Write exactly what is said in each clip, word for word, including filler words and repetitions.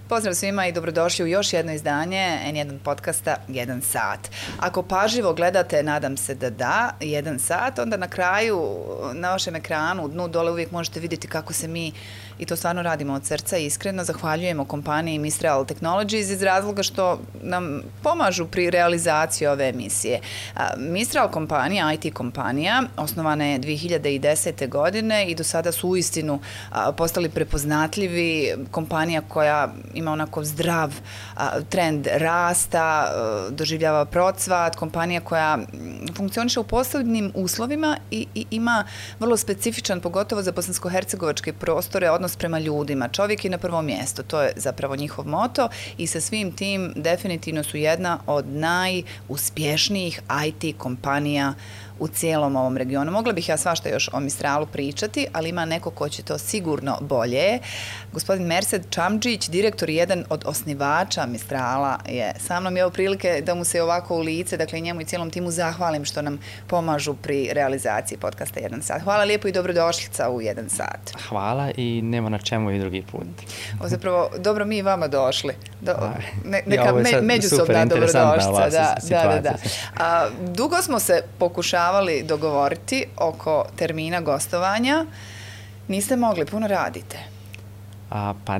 Pozdrav svima i dobrodošli u još jedno izdanje en jedan podcasta jedan sat. Ako pažljivo gledate, nadam se da da, jedan sat, onda na kraju na vašem ekranu, u dnu dole uvijek možete vidjeti kako se mi, i to stvarno radimo od srca i iskreno, zahvaljujemo kompaniji Mistral Technologies iz razloga što nam pomažu pri realizaciji ove emisije. Mistral kompanija, I T kompanija, osnovana je dvije hiljade desete. godine i do sada su uistinu postali prepoznatljivi, kompanija koja ima onako zdrav a, trend rasta, a, doživljava procvat, kompanija koja funkcioniše u posebnim uslovima i, i ima vrlo specifičan, pogotovo za bosansko-hercegovačke prostore, odnos prema ljudima. Čovjek je na prvom mjestu, to je zapravo njihov moto i sa svim tim definitivno su jedna od najuspješnijih I T kompanija u cijelom ovom regionu. Mogla bih ja svašta još o Mistralu pričati, ali ima neko ko će to sigurno bolje. Gospodin Mersed Čamdžić, direktor i jedan od osnivača Mistrala, je sa mnom. Je prilike da mu se ovako u lice, dakle njemu i cijelom timu zahvalim što nam pomažu pri realizaciji podcasta jedan sat. Hvala lijepo i dobrodošlica u jedan sat. Hvala i nema na čemu i drugi put. O, zapravo, dobro mi i vama došli. Do, ne, neka me, međusobna dobrodošlica. Da, da, da, da. A, dugo smo se pokušali dogovoriti oko termina gostovanja. Niste mogli, puno radite. A, pa,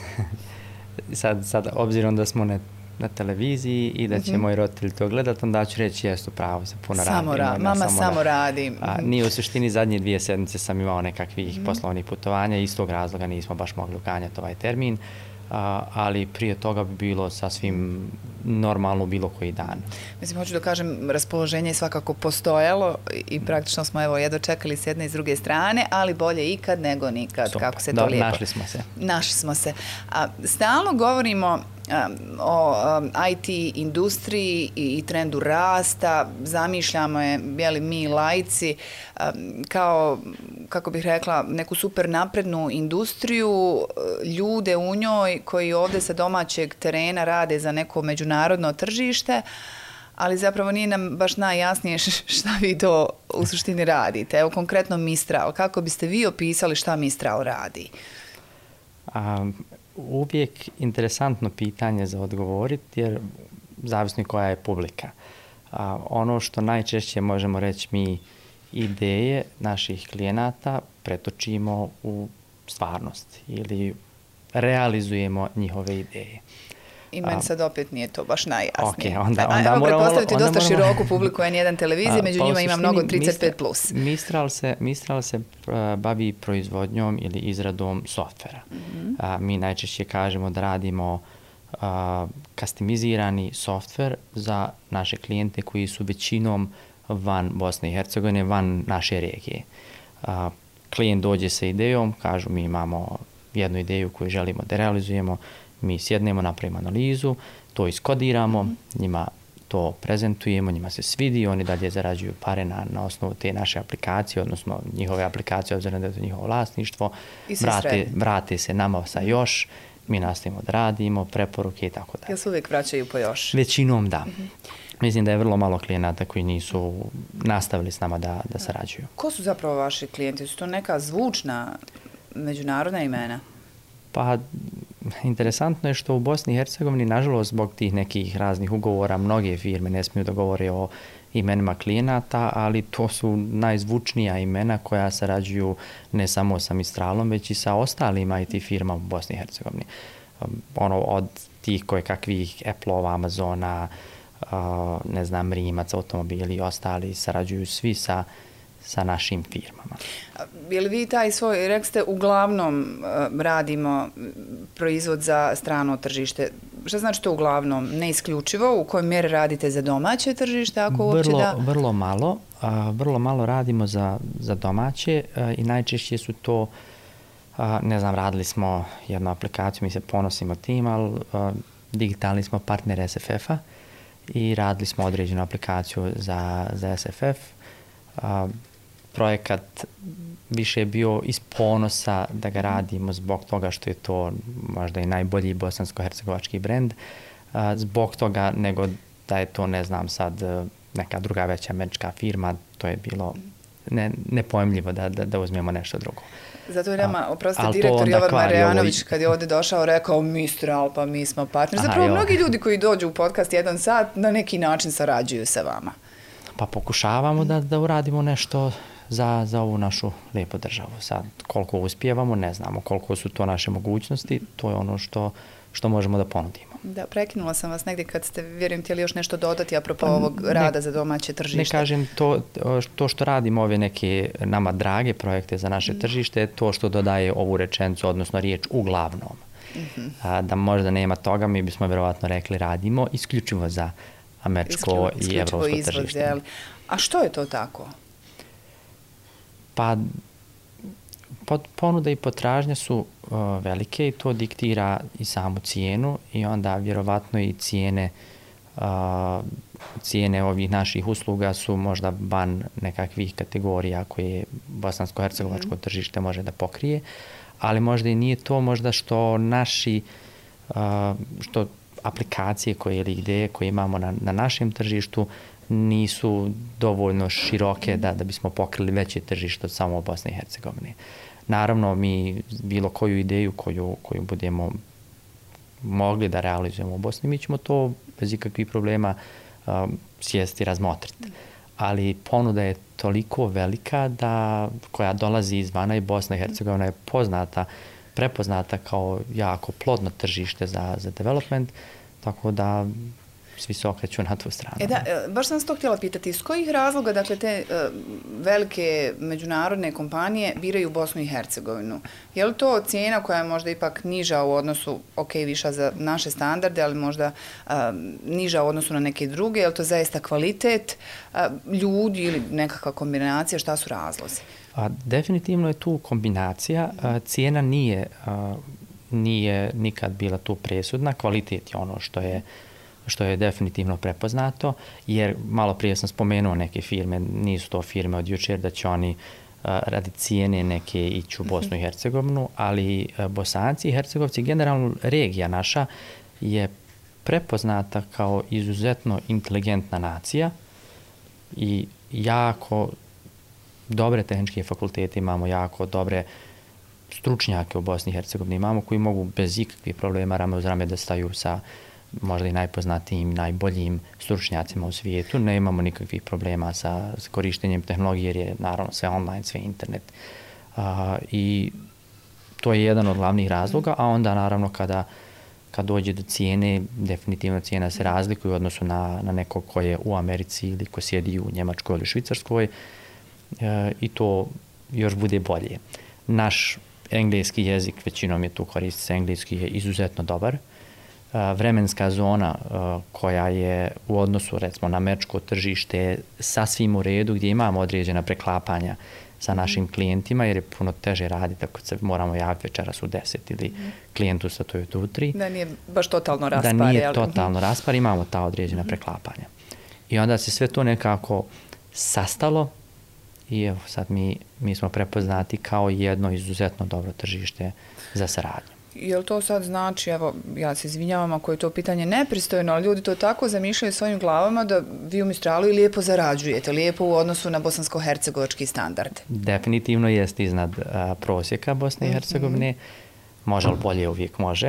sad, sad, obzirom da smo na, na televiziji i da će mm-hmm. moji roditelji to gledati, onda ću reći jesu pravo, se puno samo radim. Ra- mama samo, samo radi. A, nije u suštini zadnje dvije sedmice sam imao nekakvih mm-hmm. poslovnih putovanja, iz tog razloga nismo baš mogli ukanjati ovaj termin. A, ali prije toga bi bilo sasvim normalno bilo koji dan. Mislim, hoću da kažem, raspoloženje je svakako postojalo i praktično smo evo jedva čekali s jedne i s druge strane, ali bolje ikad nego nikad. Super. Kako se to Do, lijepo. Našli smo se. Našli smo se. A, stalno govorimo Um, o um, I T industriji i, i trendu rasta, zamišljamo je, jeli, mi laici, um, kao, kako bih rekla, neku super naprednu industriju, ljude u njoj koji ovdje sa domaćeg terena rade za neko međunarodno tržište, ali zapravo nije nam baš najjasnije šta vi to u suštini radite. Evo konkretno Mistral, kako biste vi opisali šta Mistral radi? Um, Uvijek interesantno pitanje za odgovoriti, jer zavisno koja je publika. A, ono što najčešće možemo reći, mi ideje naših klijenata pretočimo u stvarnost ili realizujemo njihove ideje. I meni sad opet nije to baš najjasnije. Okay, onda, onda Evo moramo, pretpostaviti onda dosta moramo, široku publiku en jedan televizije, među njima ima mnogo trideset pet plus. Mistral se, Mistral se bavi proizvodnjom ili izradom softvera. Mm-hmm. A, mi najčešće kažemo da radimo a, kastimizirani softver za naše klijente koji su većinom van Bosne i Hercegovine, van naše regije. A, klijent dođe sa idejom, kažu mi imamo jednu ideju koju želimo da realizujemo, mi sjednemo, napravimo analizu, to iskodiramo, mm. njima to prezentujemo, njima se svidi, oni dalje zarađuju pare na, na osnovu te naše aplikacije, odnosno njihove aplikacije, obzirom da je to njihovo vlasništvo, vrate, vrate se nama sa još, mi nastavimo da radimo, preporuke i tako dalje. Jel se uvijek vraćaju po još? Većinom da. Mm-hmm. Mislim da je vrlo malo klijenata koji nisu nastavili s nama da, da sarađuju. Ko su zapravo vaši klijenti? Su to neka zvučna međunarodna imena? Pa, interesantno je što u Bosni i Hercegovini, nažalost, zbog tih nekih raznih ugovora, mnoge firme ne smiju da govore o imenima klijenata, ali to su najzvučnija imena koja sarađuju ne samo sa Mistralom, već i sa ostalim I T firmama u Bosni i Hercegovini. Um, ono, od tih koje kakvih Apple-ova, Amazona, uh, ne znam, Rimac, automobili i ostali sarađuju svi sa sa našim firmama. Je li vi taj svoj, rekli ste, uglavnom uh, radimo proizvod za strano tržište? Šta znači to uglavnom? Ne isključivo? U kojoj mjeri radite za domaće tržište? Ako uopće vrlo, da... vrlo malo. A, vrlo malo radimo za, za domaće a, i najčešće su to, a, ne znam, radili smo jednu aplikaciju, mi se ponosimo tim, ali a, digitalni smo partner S F F-a i radili smo određenu aplikaciju za, za S F F. A, projekat više je bio iz ponosa da ga radimo zbog toga što je to možda i najbolji bosansko-hercegovački brend, a, zbog toga nego da je to, ne znam sad, neka druga veća američka firma, to je bilo ne, nepojmljivo da, da, da uzmemo nešto drugo. Zato je nama, oprostite, direktor Jovan Marjanović kad je ovdje došao rekao Mistral, pa mi smo partneri. Zapravo mnogi ljudi koji dođu u podcast jedan sat na neki način sarađuju sa vama. Pa pokušavamo da, da uradimo nešto za, za ovu našu lijepu državu. Sad, koliko uspijevamo, ne znamo. Koliko su to naše mogućnosti, to je ono što, što možemo da ponudimo. Da, prekinula sam vas negdje kad ste, vjerujem, htjeli još nešto dodati apropo ovog rada za domaće tržište. Ne kažem, to, to što radimo ove neke nama drage projekte za naše tržište, to što dodaje ovu rečenicu, odnosno riječ uglavnom. Mm-hmm. A, da možda nema toga, mi bismo vjerovatno rekli radimo isključivo za američko Isklju, i evropsko izvoz, tržište. Jel? A što je to tako? Pa ponuda i potražnja su uh, velike i to diktira i samu cijenu i onda vjerovatno i cijene uh, cijene ovih naših usluga su možda van nekakvih kategorija koje bosansko-hercegovačko mm-hmm. tržište može da pokrije, ali možda i nije to možda što naši uh, što aplikacije koje ili ideje koje imamo na, na našem tržištu nisu dovoljno široke da, da bismo pokrili veće tržište od samo Bosne i Hercegovine. Naravno, mi bilo koju ideju koju, koju budemo mogli da realizujemo u Bosni, mi ćemo to bez ikakvih problema um, sjesti i razmotriti. Ali ponuda je toliko velika da koja dolazi izvana i Bosna i Hercegovina je poznata, prepoznata kao jako plodno tržište za, za development, tako da svi se okreću na tu stranu. E da, baš sam se to htjela pitati, iz kojih razloga, dakle, te uh, velike međunarodne kompanije biraju Bosnu i Hercegovinu? Je li to cijena koja je možda ipak niža u odnosu, ok, viša za naše standarde, ali možda uh, niža u odnosu na neke druge? Je li to zaista kvalitet uh, ljudi ili nekakva kombinacija? Šta su razlozi? A, definitivno je tu kombinacija. A, cijena nije, a, nije nikad bila tu presudna. Kvalitet je ono što je što je definitivno prepoznato, jer malo prije sam spomenuo neke firme, nisu to firme od jučer da će oni uh, radi cijene neke ići u Bosnu i Hercegovinu, ali uh, Bosanci i Hercegovci, generalno regija naša, je prepoznata kao izuzetno inteligentna nacija i jako dobre tehničke fakultete imamo, jako dobre stručnjake u Bosni i Hercegovini imamo koji mogu bez ikakvih problema rame uz rame da staju sa možda i najpoznatijim, najboljim stručnjacima u svijetu. Ne imamo nikakvih problema sa, sa korištenjem tehnologije jer je naravno sve online, sve internet. Uh, I to je jedan od glavnih razloga, a onda naravno kada, kad dođe do cijene, definitivno cijena se razlikuje u odnosu na, na nekog ko je u Americi ili ko sjedi u Njemačkoj ili Švicarskoj uh, i to još bude bolje. Naš engleski jezik, većinom je tu koristi se engleski, je izuzetno dobar. Vremenska zona uh, koja je u odnosu recimo na američko tržište sasvim u redu gdje imamo određena preklapanja sa našim klijentima jer je puno teže raditi ako se moramo javiti večeras u deset ili mm. klijentu sa to u tri. Da nije baš totalno raspar. Da nije ali... totalno raspar, imamo ta određena mm. preklapanja. I onda se sve to nekako sastalo i evo sad mi, mi smo prepoznati kao jedno izuzetno dobro tržište za saradnju. Jel to sad znači, evo, ja se izvinjavam ako je to pitanje nepristojno, ali ljudi to tako zamišljaju svojim glavama da vi u Mistralu i lijepo zarađujete, lijepo u odnosu na bosansko-hercegovački standard. Definitivno jest iznad a, prosjeka Bosne i Hercegovine. Mm-hmm. Može li bolje, uvijek može.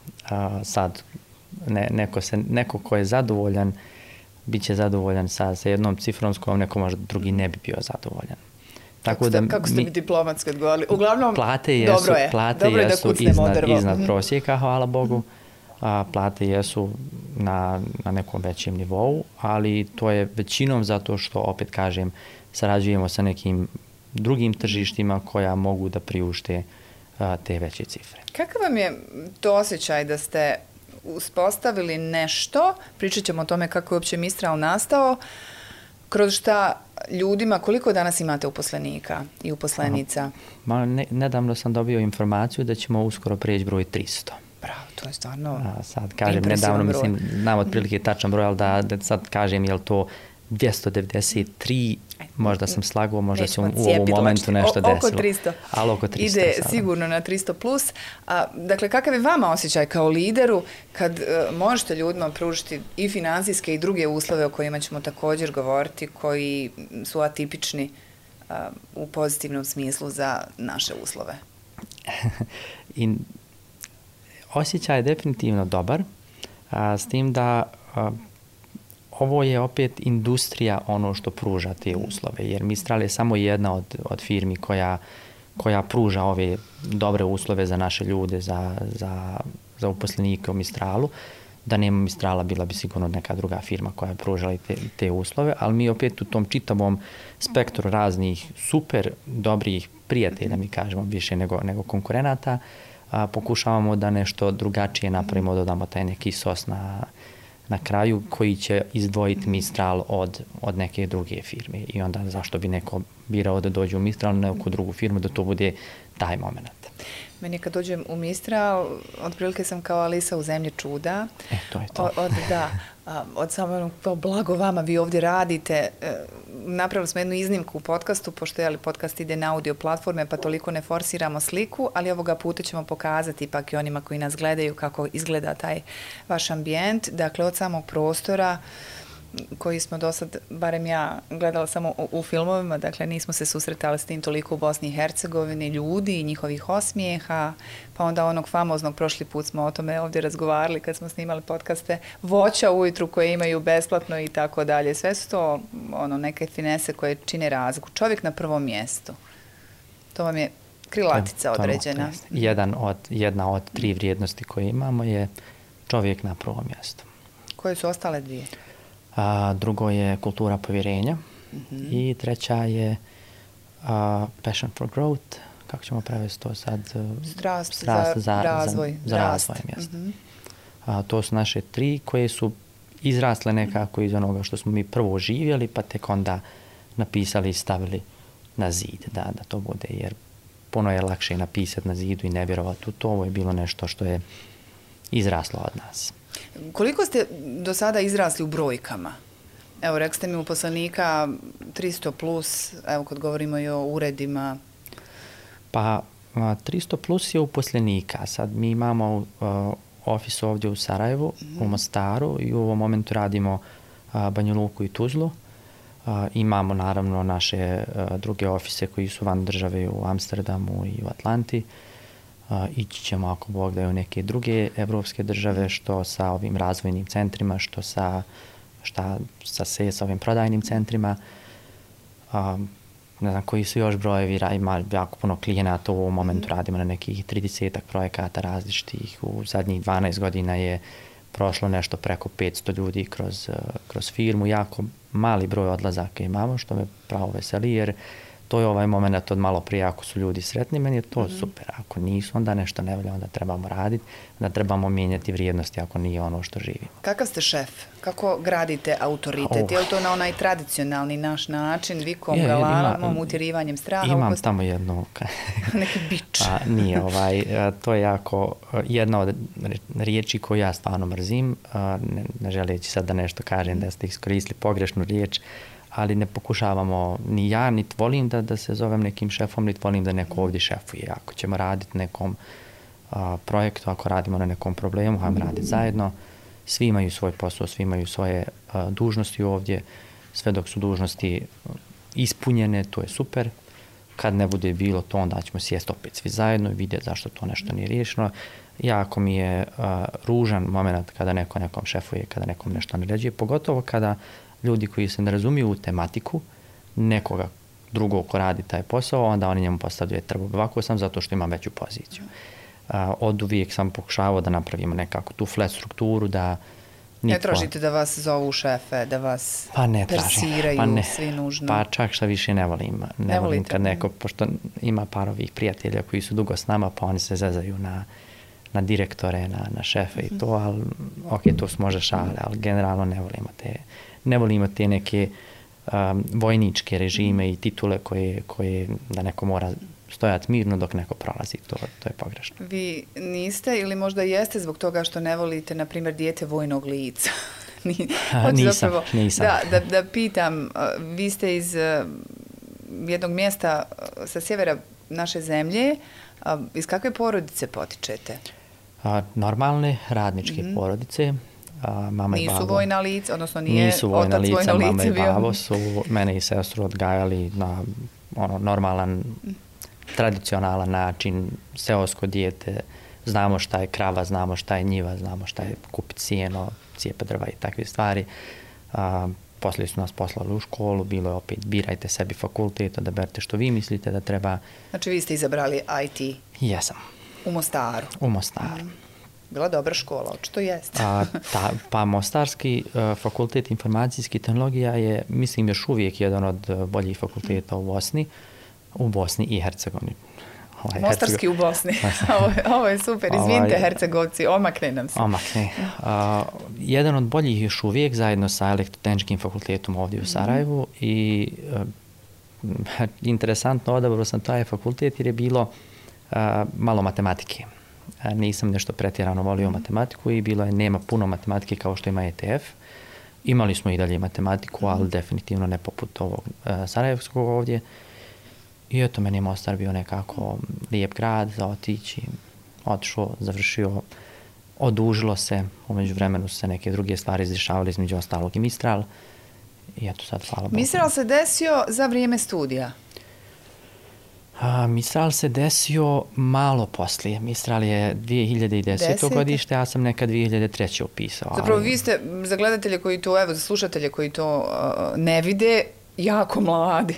A, sad, ne, neko, se, neko ko je zadovoljan, bit će zadovoljan sa, sa jednom cifrom s kojom neko možda drugi ne bi bio zadovoljan. Tako kako, ste, da, kako ste mi diplomatski odgovorili? Uglavnom, plate jesu, dobro je. Plate dobro jesu je da iznad, drvo. iznad prosjeka, hvala Bogu. A, plate jesu na, na nekom većem nivou, ali to je većinom zato što, opet kažem, sarađujemo sa nekim drugim tržištima koja mogu da priušte a, te veće cifre. Kakav vam je to osjećaj da ste uspostavili nešto, pričat ćemo o tome kako je uopće Mistral nastao, kroz šta ljudima, koliko danas imate uposlenika i uposlenica? Ma, ne, nedavno sam dobio informaciju da ćemo uskoro preći broj tristo. Bravo, to je stvarno A, sad kažem, nedavno broj. Mislim, znam otprilike tačan broj, ali da, da sad kažem, je li to dvjesto devedeset tri, možda sam slagao, možda se u ovom momentu nešto desilo. Oko tristo. Ali oko tristo. Ide sada. Sigurno na tristo plus. A, dakle, kakav je vama osjećaj kao lideru kad uh, možete ljudima pružiti i financijske i druge uslove o kojima ćemo također govoriti, koji su atipični u pozitivnom smislu za naše uslove? I osjećaj je definitivno dobar, a, s tim da a, ovo je opet industrija ono što pruža te uslove, jer Mistral je samo jedna od, od firmi koja, koja pruža ove dobre uslove za naše ljude, za, za, za uposlenike u Mistralu. Da nema Mistrala, bila bi sigurno neka druga firma koja je pružala te, te uslove, ali mi opet u tom čitavom spektru raznih super dobrih prijatelja, mi kažemo više nego, nego konkurenata, a, pokušavamo da nešto drugačije napravimo, dodamo taj neki sos na, na kraju koji će izdvojiti Mistral od, od neke druge firme. I onda zašto bi neko birao da dođe u Mistral, neku drugu firmu, da to bude taj moment. Meni kad dođem u Mistral, otprilike sam kao Alisa u zemlji čuda. E, to je to. Od, od, da, od samo to blago vama, vi ovdje radite. Napravili smo jednu iznimku u podcastu, pošto je podcast ide na audio platforme, pa toliko ne forsiramo sliku, ali ovoga puta ćemo pokazati ipak i onima koji nas gledaju kako izgleda taj vaš ambijent. Dakle, od samog prostora koji smo do sad, barem ja, gledala samo u, u filmovima, dakle nismo se susretali s tim toliko u Bosni i Hercegovini, ljudi i njihovih osmijeha, pa onda onog famoznog, prošli put smo o tome ovdje razgovarali kad smo snimali podcaste, voća ujutru koje imaju besplatno i tako dalje. Sve su to ono, neke finese koje čine razliku. Čovjek na prvom mjestu. To vam je krilatica određena. Jedan od, jedna od tri vrijednosti koje imamo je čovjek na prvom mjestu. Koje su ostale dvije? A, drugo je kultura povjerenja mm-hmm. i treća je a, passion for growth, kako ćemo prevesti to sad? Strast, Strast za, za razvoj. Za, za razvoj mjesta. Mm-hmm. A, to su naše tri koje su izrasle nekako iz onoga što smo mi prvo živjeli, pa tek onda napisali i stavili na zid, da, da to bude, jer puno je lakše napisati na zidu i ne vjerovati u to. Ovo je bilo nešto što je izraslo od nas. Koliko ste do sada izrasli u brojkama? Evo, rekli ste mi uposlenika tristo plus, evo kad govorimo i o uredima. Pa, tristo plus je uposlenika. Sad mi imamo uh, ofis ovdje u Sarajevu, mm-hmm. u Mostaru i u ovom momentu radimo uh, Banja Luku i Tuzlu. Uh, imamo naravno naše uh, druge ofise koji su van države u Amsterdamu i u Atlanti. Uh, ići ćemo ako Bog da je u neke druge evropske države, što sa ovim razvojnim centrima, što sa, šta, sa, se, sa ovim prodajnim centrima. Uh, ne znam koji su još brojevi, ima jako puno klijenata, u ovom momentu radimo na nekih tridesetak projekata različitih. U zadnjih dvanaest godina je prošlo nešto preko petsto ljudi kroz, kroz firmu. Jako mali broj odlazaka imamo, što me pravo veseli, jer to je ovaj moment od malo prije, ako su ljudi sretni, meni je to mm-hmm. super. Ako nisu, onda nešto ne volje, onda trebamo raditi, onda trebamo mijenjati vrijednosti ako nije ono što živimo. Kakav ste šef? Kako gradite autoritet? Oh. Je li to na onaj tradicionalni naš način, vikom, galamom, utjerivanjem straha? Imam upost... tamo jednu... Neki bič. A, nije, ovaj, to je jako jedna od riječi koju ja stvarno mrzim, ne, ne želeći sad da nešto kažem, da ste iskoristili pogrešnu riječ, ali ne pokušavamo, ni ja, niti volim da, da se zovem nekim šefom, niti volim da neko ovdje šefuje. Ako ćemo raditi nekom a, projektu, ako radimo na nekom problemu, hajmo raditi zajedno. Svi imaju svoj posao, svi imaju svoje a, dužnosti ovdje. Sve dok su dužnosti ispunjene, to je super. Kad ne bude bilo to, onda ćemo sjesti opet svi zajedno i vidjeti zašto to nešto nije riješeno. Jako mi je a, ružan moment kada neko nekom šefuje, kada nekom nešto naređuje, pogotovo kada ljudi koji se ne razumiju u tematiku nekoga drugog ko radi taj posao, onda oni njemu postavljaju trbu. Ovako sam zato što imam veću poziciju. Uh, od uvijek sam pokušavao da napravimo nekako tu flat strukturu, da nitko... Ne tražite da vas zovu šefe, da vas pa ne persiraju pa ne, svi nužno? Pa čak šta više ne volim. Ne, ne volim kad neko, pošto ima par ovih prijatelja koji su dugo s nama, pa oni se zezaju na, na direktore, na, na šefe mm-hmm. i to, ali ok, to su možda šale, ali generalno ne volimo te... Ne volimo te neke um, vojničke režime i titule koje, koje da neko mora stojati mirno dok neko prolazi. To, to je pogrešno. Vi niste ili možda jeste zbog toga što ne volite, na primjer, dijete vojnog lica? A, nisam, zapravo, nisam. Da, da, da pitam, vi ste iz uh, jednog mjesta sa sjevera naše zemlje. Uh, iz kakve porodice potičete? A, normalne radničke mm-hmm. porodice. A, mama nisu i babo, vojna lica, odnosno nije nisu vojna otac lica, vojno lice mama i bio. babo su mene i sestru odgajali na ono, normalan, tradicionalan način, seosko dijete, znamo šta je krava, znamo šta je njiva, znamo šta je kupiti sjeno, cijepa drva i takve stvari. A, poslije su nas poslali u školu, bilo je opet birajte sebi fakultet, odaberite što vi mislite da treba. Znači vi ste izabrali I T? Jesam. U Mostaru? U Mostaru. Mm. Bila dobra škola, očito jeste. A, ta, pa Mostarski uh, fakultet informacijskih tehnologija je, mislim, još uvijek jedan od uh, boljih fakulteta u Bosni, u Bosni i Hercegovini. Ovaj, Mostarski Hercego... u Bosni. ovo, ovo je super, izvinite ovaj, Hercegovci, omakne nam se. Omakne. Uh, jedan od boljih još uvijek, zajedno sa Elektrotehničkim fakultetom ovdje u Sarajevu mm-hmm. i uh, interesantno odabrao sam taj fakultet jer je bilo uh, malo matematike. Nisam nešto pretjerano volio matematiku i bilo je, nema puno matematike kao što ima E T F. Imali smo i dalje matematiku, ali definitivno ne poput ovog uh, sarajevskog ovdje. I eto, meni je Mostar bio nekako lijep grad za otići. Otišao, završio, odužilo se. Umeđu vremenu su se neke druge stvari izrešavali, između ostalog i Mistral. I eto sad, hvala Bogu. Mistral se desio za vrijeme studija? A, Mistral se desio malo poslije. Mistral je dvije hiljade desete. godište, ja sam nekad dvije hiljade treće upisao. Zapravo ali... vi ste, za gledatelje koji to, evo, za slušatelje koji to uh, ne vide, jako mladi.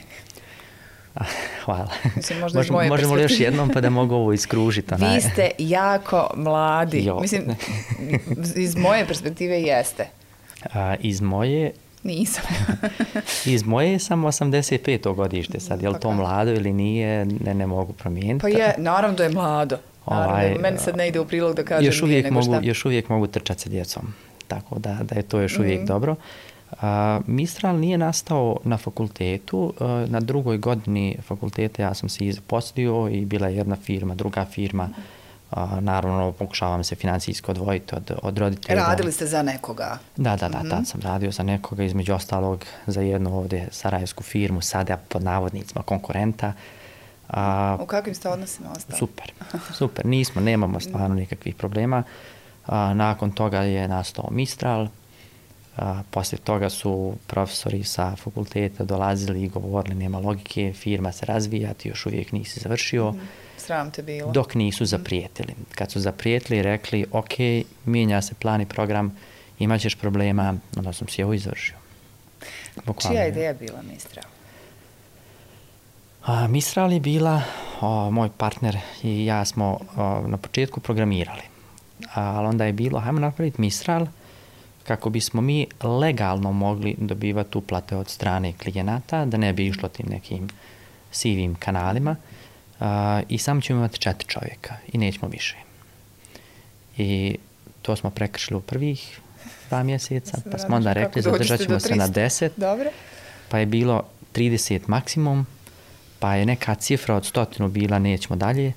Hvala. Mislim, možda možemo možemo li još jednom pa da mogu ovo iskružiti? Vi onaj... ste jako mladi. Jo. Mislim, iz moje perspektive jeste. A, iz moje... Nisam. Iz moje sam osamdeset peto godište sad, je li to mlado ili nije, ne, ne mogu promijeniti. Pa je, naravno da je mlado. Naravno, ovaj, meni sad ne ide u prilog da kažem još uvijek nije mogu, nego šta. Još uvijek mogu trčati sa djecom, tako da, da je to još uvijek mm. dobro. A, Mistral nije nastao na fakultetu, a, na drugoj godini fakulteta ja sam se i zaposlio i bila je jedna firma, druga firma. A, naravno, pokušavam se financijski odvojiti od, od roditelja. Radili ste za nekoga? Da, da, da, mm-hmm. tad sam radio za nekoga, između ostalog za jednu ovdje sarajevsku firmu, sada pod navodnicima konkurenta. A, u kakvim ste odnosima ostali? Super, super, nismo, nemamo stvarno nikakvih problema. A, nakon toga je nastao Mistral, a, poslije toga su profesori sa fakulteta dolazili i govorili nema logike, firma se razvija, ti još uvijek nisi završio. Mm-hmm. Sram te bilo. Dok nisu zaprijetili. Kad su zaprijetili i rekli, ok, mijenja se plan i program, imat ćeš problema, onda sam si ovo izvršio. Bukvalno. Čija ideja bila Mistral? A, Mistral je bila, o, moj partner i ja smo o, na početku programirali. A, ali onda je bilo, hajmo napraviti Mistral kako bismo mi legalno mogli dobivati uplate od strane klijenata, da ne bi išlo tim nekim sivim kanalima. Uh, i samo ćemo imati četiri čovjeka i nećemo više. I to smo prekršili u prvih dva mjeseca, pa smo onda rekli zadržat ćemo se na deset, Dobre. Pa je bilo trideset maksimum, pa je neka cifra od stotinu bila nećemo dalje,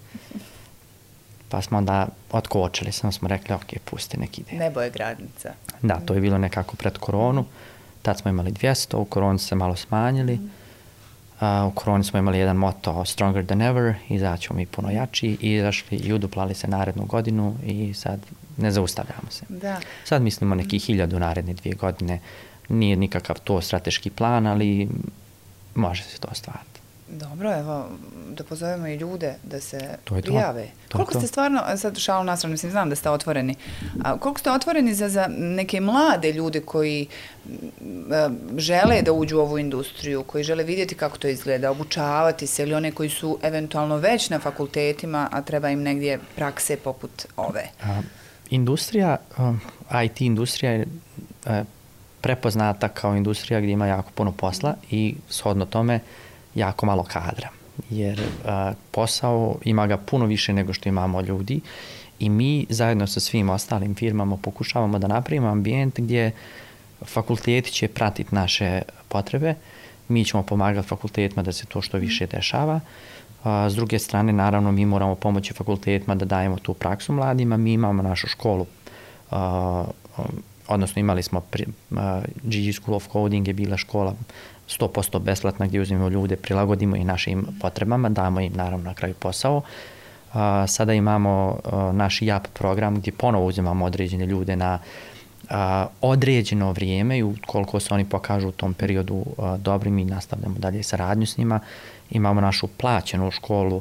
pa smo onda otkočili, samo smo rekli ok, pusti neki ide. Nebo je granica. Da, to je bilo nekako pred koronu, tad smo imali dvjesto, u koroni se malo smanjili. Mm. Uh, u koroni smo imali jedan moto Stronger than ever, izaćemo mi puno jači i izašli i uduplali se narednu godinu i sad ne zaustavljamo se. Da. Sad mislimo neki hiljadu naredne dvije godine, nije nikakav to strateški plan, ali može se to ostvariti. Dobro, evo, da pozovemo i ljude da se to prijave. To. Koliko to ste stvarno, sad šalu nastranu, mislim, znam da ste otvoreni, a koliko ste otvoreni za, za neke mlade ljude koji a, žele da uđu u ovu industriju, koji žele vidjeti kako to izgleda, obučavati se, ili one koji su eventualno već na fakultetima, a treba im negdje prakse poput ove? A, industrija, um, I T industrija je uh, prepoznata kao industrija gdje ima jako puno posla i shodno tome jako malo kadra, jer uh, posao ima ga puno više nego što imamo ljudi i mi zajedno sa svim ostalim firmama pokušavamo da napravimo ambijent gdje fakulteti će pratiti naše potrebe, mi ćemo pomagati fakultetima da se to što više dešava. Uh, s druge strane, naravno, mi moramo pomoći fakultetima da dajemo tu praksu mladima, mi imamo našu školu, uh, odnosno imali smo pri, uh, G G School of Coding je bila škola sto posto besplatna gdje uzmemo ljude, prilagodimo i našim potrebama, damo im naravno na kraju posao. Uh, sada imamo uh, naš J A P program gdje ponovo uzimamo određene ljude na a, određeno vrijeme i ukoliko se oni pokažu u tom periodu a, dobri, mi nastavljamo dalje saradnju s njima. Imamo našu plaćenu školu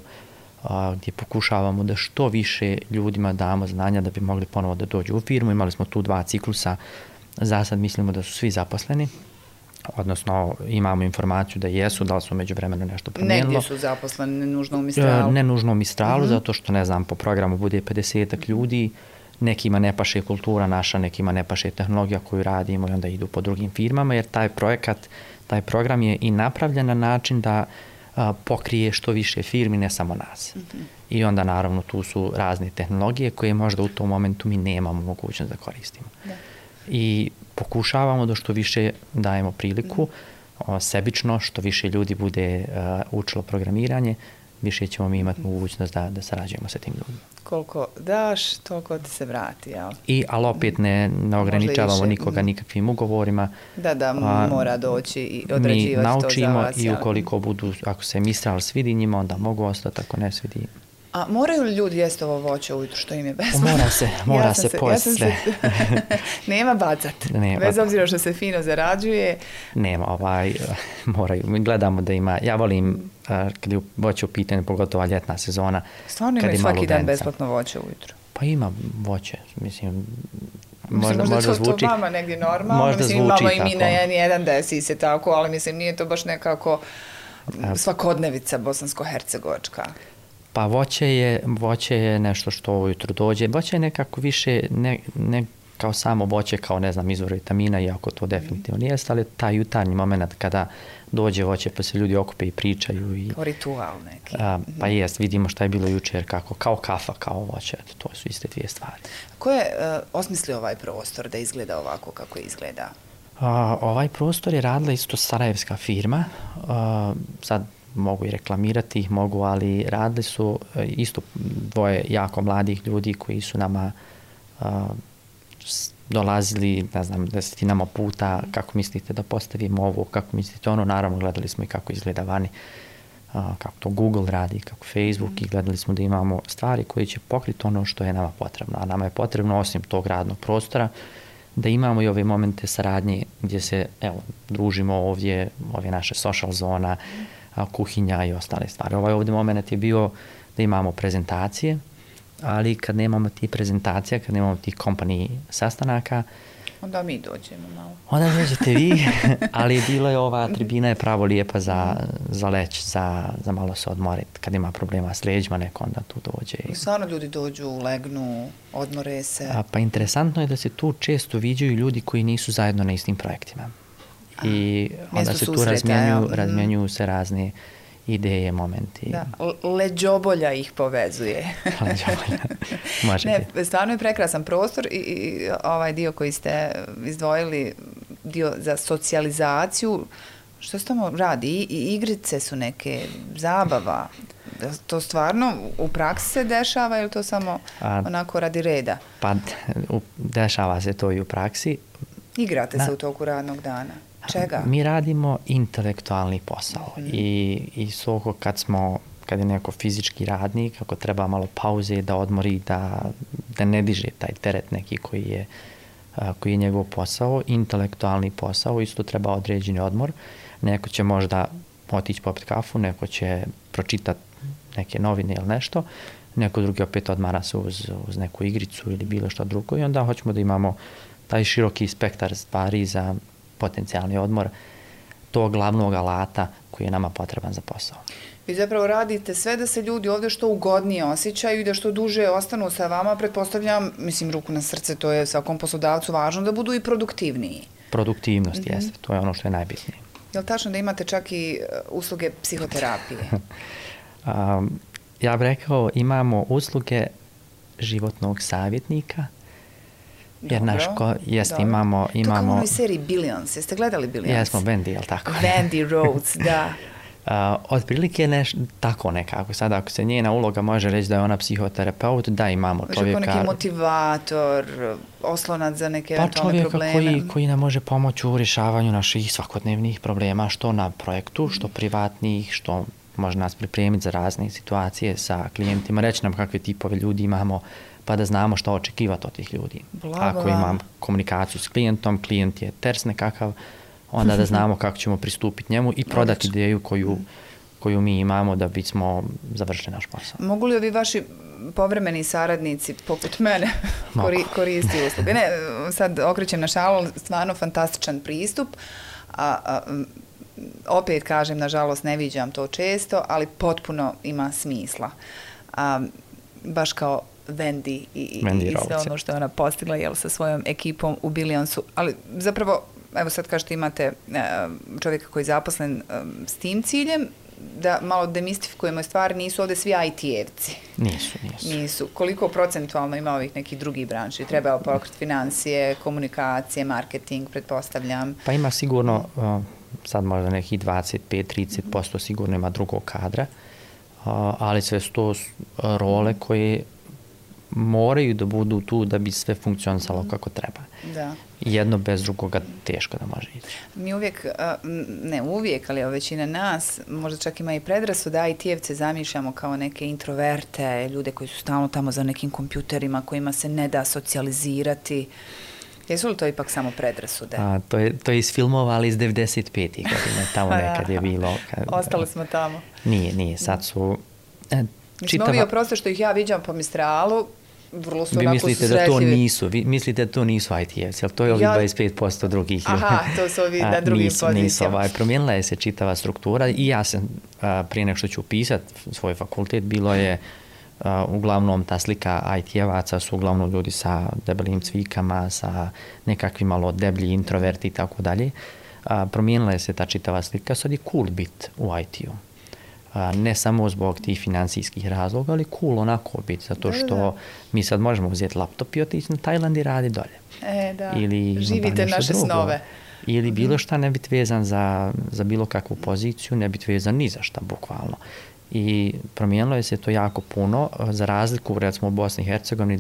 a, gdje pokušavamo da što više ljudima damo znanja da bi mogli ponovo da dođu u firmu. Imali smo tu dva ciklusa, za sad mislimo da su svi zaposleni, odnosno imamo informaciju da jesu, da li su među vremenu nešto promijenilo. Negdje su zaposleni, ne nužno u Mistralu. Ne nužno u Mistralu, mm-hmm. zato što, ne znam, po programu bude pedesetak ljudi, nekima ne paše kultura naša, nekima ne paše tehnologija koju radimo i onda idu po drugim firmama, jer taj projekat, taj program je i napravljen na način da a, pokrije što više firmi, ne samo nas. Mm-hmm. I onda naravno tu su razne tehnologije koje možda u tom momentu mi nemamo mogućnost da koristimo. Da. I pokušavamo da što više dajemo priliku, o, sebično, što više ljudi bude a, učilo programiranje, više ćemo mi imati mogućnost da, da sarađujemo sa tim ljudima. Koliko daš, toliko ti se vrati, jel? I, ali opet ne, ne ograničavamo nikoga nikakvim ugovorima. Da, da, a, mora doći i odrađivati to za vas. Mi naučimo i ukoliko budu, ako se Mistral svidi njima, onda mogu ostati, ako ne svidi. A moraju li ljudi jesti ovo voće ujutru, što im je besplatno? Mora se, mora ja se, se pojesti ja sve. Nema bacat. Nema. Bez obzira što se fino zarađuje. Nema, ovaj, moraju. Mi gledamo da ima, ja volim, kad je voće u pitanju, pogotovo ljetna sezona. Stvarno imaju svaki dan besplatno voće ujutru? Pa ima voće, mislim, možda, možda, možda to, zvuči, to vama negdje normalno. Možda mislim, zvuči imamo i mi na jedan desi se tako, ali mislim, nije to baš nekako svakodnevica bosansko-hercegovačka. Pa voće je, voće je nešto što ujutru dođe. Voće je nekako više, ne, ne kao samo voće, kao ne znam, izvor vitamina, iako to definitivno nije, ali taj jutarnji moment kada dođe voće pa se ljudi okupe i pričaju. I, kao ritual neki. A, pa jest, vidimo šta je bilo jučer, kako, kao kafa, kao voće, to su iste dvije stvari. Ko je uh, osmislio ovaj prostor da izgleda ovako kako izgleda? A, ovaj prostor je radila isto sarajevska firma, a, sad mogu i reklamirati ih, mogu, ali radili su isto dvoje jako mladih ljudi koji su nama uh, dolazili, ne znam, desetinama puta, kako mislite da postavimo ovo, kako mislite ono, naravno gledali smo i kako izgleda vani, uh, kako to Google radi, kako Facebook mm. i gledali smo da imamo stvari koje će pokriti ono što je nama potrebno, a nama je potrebno osim tog radnog prostora da imamo i ove momente saradnje gdje se, evo, družimo ovdje, ove naše social zona, kuhinja i ostale stvari. Ovaj ovdje moment je bio da imamo prezentacije, ali kad nemamo ti prezentacija, kad nemamo ti company sastanaka, onda mi dođemo malo. Onda dođete vi, ali bilo je ova tribina je pravo lijepa za, za leć, za, za malo se odmoriti. Kad ima problema s leđima, neko onda tu dođe. I stvarno ljudi dođu, legnu, odmore se. A, pa interesantno je da se tu često viđaju ljudi koji nisu zajedno na istim projektima. I onda se tu razmjenjuju, razmjenjuju se razne ideje, momenti. Da, leđobolja ih povezuje. Leđobolja, može ne, biti. Stvarno je prekrasan prostor i, i ovaj dio koji ste izdvojili, dio za socijalizaciju, što se tamo radi? I, i igrice su neke, zabava. To stvarno u praksi se dešava ili to samo A, onako radi reda? Pa u, dešava se to i u praksi. Igrate da. se u toku radnog dana? Čega? Mi radimo intelektualni posao mm. i, i svoko kad smo, kad je neko fizički radnik, ako treba malo pauze da odmori, da, da ne diže taj teret neki koji je, koji je njegov posao, intelektualni posao, isto treba određeni odmor. Neko će možda otići popiti kafu, neko će pročitati neke novine ili nešto, neko drugi opet odmara se uz, uz neku igricu ili bilo što drugo i onda hoćemo da imamo taj široki spektar stvari za potencijalni odmor tog glavnog alata koji je nama potreban za posao. Vi zapravo radite sve da se ljudi ovdje što ugodnije osjećaju i da što duže ostanu sa vama. Pretpostavljam, mislim, ruku na srce, to je svakom poslodavcu važno da budu i produktivniji. Produktivnost mm-hmm. jeste, to je ono što je najbitnije. Je li tačno da imate čak i usluge psihoterapije? um, ja bih rekao, imamo usluge životnog savjetnika. Jer dobro, naš ko, jest, imamo, imamo... To kao u onoj seriji Billions, jeste gledali Billions? Jesmo, Wendy, jel tako? Wendy Rhodes, da. Uh, otprilike neš, tako nekako. Sada ako se njena uloga može reći da je ona psihoterapeut, da imamo čovjeka... Može kao neki motivator, oslonac za neke pa eventualne probleme. Pa čovjeka koji, koji nam može pomoći u rješavanju naših svakodnevnih problema, što na projektu, što privatnih, što može nas pripremiti za razne situacije sa klijentima, reći nam kakve tipove ljudi imamo, pa da znamo šta očekivati od tih ljudi. Blago Ako imam komunikaciju s klijentom, klijent je ters nekakav, onda da znamo kako ćemo pristupiti njemu i prodati ideju koju, koju mi imamo da bismo završili naš posao. Mogu li ovi vaši povremeni saradnici, poput mene, kori, koristiti usluge? Ne, sad okrećem na šalu, stvarno fantastičan pristup. A, a, opet kažem, nažalost, ne viđam to često, ali potpuno ima smisla. A, baš kao Wendy i, Wendy i sve ono što je ona postigla jel, sa svojom ekipom u Billionsu. Ali zapravo, evo sad kažete imate čovjeka koji je zaposlen s tim ciljem, da malo demistifikujemo stvari, nisu ovdje svi I T-evci. Nisu, nisu. Nisu. Koliko procentualno ima ovih nekih drugih branši? Treba pokriti financije, komunikacije, marketing, pretpostavljam. Pa ima sigurno, sad možda nekih dvadeset pet do trideset posto sigurno ima drugog kadra, ali sve su to role koje moraju da budu tu da bi sve funkcionisalo kako treba. Da. Jedno bez drugoga teško da može ići. Mi uvijek, ne uvijek, ali većina nas, možda čak ima i predrasuda, I T-evce zamišljamo kao neke introverte, ljude koji su stalno tamo za nekim kompjuterima, kojima se ne da socijalizirati. Jesu li to ipak samo predrasude? A, to, je, to je iz filmova, ali iz devedeset petih godine, tamo nekad je bilo. Kad, ostali smo tamo. Nije, nije, sad su... E, čitava... Mislim, ovi oprosto što ih ja viđam po Mistralu, vrlo su vi onako mislite susretljivi. Da to nisu, vi mislite da to nisu I T-evci, ali to je ovih ja... dvadeset pet posto drugih. Aha, to su ovi na drugim nisu, pozicijama. Nisu, ovaj, promijenila je se čitava struktura i ja sam, a, prije nek što ću upisati svoj fakultet, bilo je a, uglavnom ta slika I T-evaca su uglavnom ljudi sa debelim cvikama, sa nekakvim malo deblji introverti i tako dalje. Promijenila je se ta čitava slika, sad je cool bit u I T-u. Ne samo zbog tih financijskih razloga, ali cool onako biti, zato što da, da. mi sad možemo uzeti laptop i otići na Tajland i radi dolje. E, da. Ili živite naše drugo. Snove. Ili bilo šta ne biti vezan za, za bilo kakvu poziciju, ne biti vezan ni za šta, bukvalno. I promijenilo je se to jako puno, za razliku, recimo u Bosni i Hercegovini,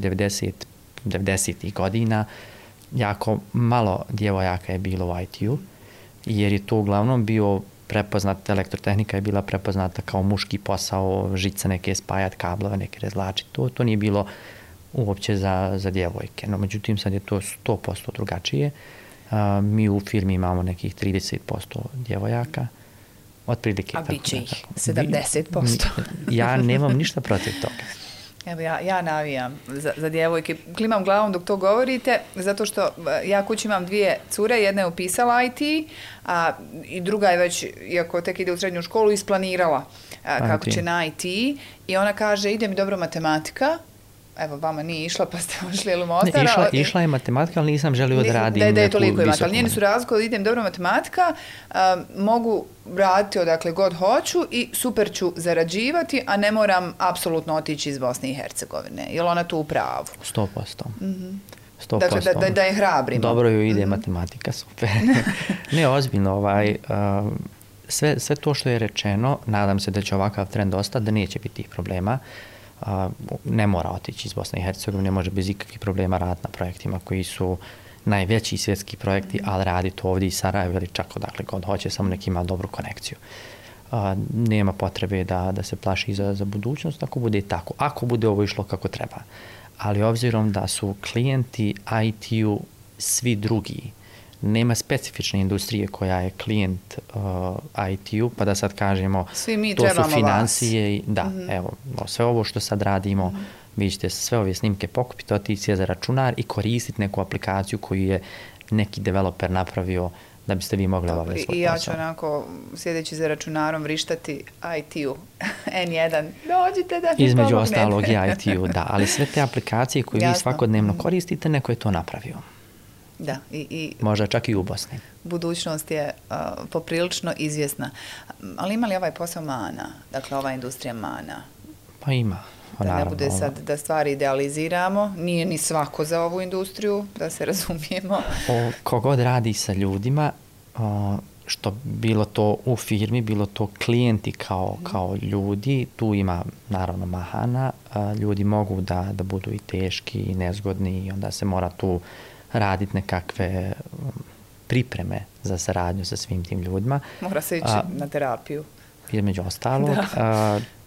devedesetih godina, jako malo djevojaka je bilo u I T-u, jer je to uglavnom bio prepoznata, elektrotehnika je bila prepoznata kao muški posao, žice neke spajat, kablove neke razlačiti. To, to nije bilo uopće za, za djevojke. No, međutim, sad je to sto posto drugačije. Uh, mi u firmi imamo nekih trideset posto djevojaka. Otprilike. A bit će ih sedamdeset posto. Ja nemam ništa protiv toga. Evo ja, ja navijam za, za djevojke. Klimam glavom dok to govorite, zato što ja kući imam dvije cure, jedna je upisala I T, a i druga je već, iako tek ide u srednju školu, isplanirala a, kako će na I T i ona kaže, ide mi dobro matematika. Evo, vama nije išla, pa ste ošli ili Mostar. Išla, išla je matematika, ali nisam želio da radim da, da je toliko imati, ali njeni su razlika, idem dobro matematika, um, mogu raditi odakle god hoću i super ću zarađivati, a ne moram apsolutno otići iz Bosne i Hercegovine. Je li ona tu u pravu? sto posto. Mm-hmm. sto posto. Dakle, da, da, da je hrabrimo. Dobro joj ide mm-hmm. matematika, super. Ne, ozbiljno, ovaj, uh, sve, sve to što je rečeno, nadam se da će ovakav trend ostati, da neće biti tih problema. Uh, ne mora otići iz Bosne i Hercegovine, može bez ikakvih problema raditi na projektima koji su najveći svjetski projekti, ali radi to ovdje i Sarajevo ili čak odakle god hoće, samo neki ima dobru konekciju. Uh, nema potrebe da, da se plaši za, za budućnost, ako bude tako. Ako bude ovo išlo kako treba. Ali obzirom da su klijenti I T-u svi drugi, nema specifične industrije koja je klijent uh, I T-u, pa da sad kažemo svi mi to su financije. I, da, mm-hmm. evo, sve ovo što sad radimo, mm-hmm. vi ćete sve ove snimke pokupiti, otići za računar i koristiti neku aplikaciju koju je neki developer napravio da biste vi mogli obaviti svoj posao. I ja ću onako, sjedeći za računarom, vrištati I T-u N jedan. Dođite da mi između pomognete. ostalog i I T-u, da. Ali sve te aplikacije koje vi svakodnevno koristite, neko je to napravio. Da, i, i možda čak i u Bosni. Budućnost je uh, poprilično izvjesna. Ali ima li ovaj posao mana? Dakle, ova industrija mana? Pa ima. Da naravno, ne bude sad da stvari idealiziramo. Nije ni svako za ovu industriju, da se razumijemo. O, kogod radi sa ljudima, o, što bilo to u firmi, bilo to klijenti kao, kao ljudi, tu ima naravno mahana. A, ljudi mogu da, da budu i teški i nezgodni i onda se mora tu raditi nekakve pripreme za saradnju sa svim tim ljudima. Mora se ići a, na terapiju. Između ostalog. A,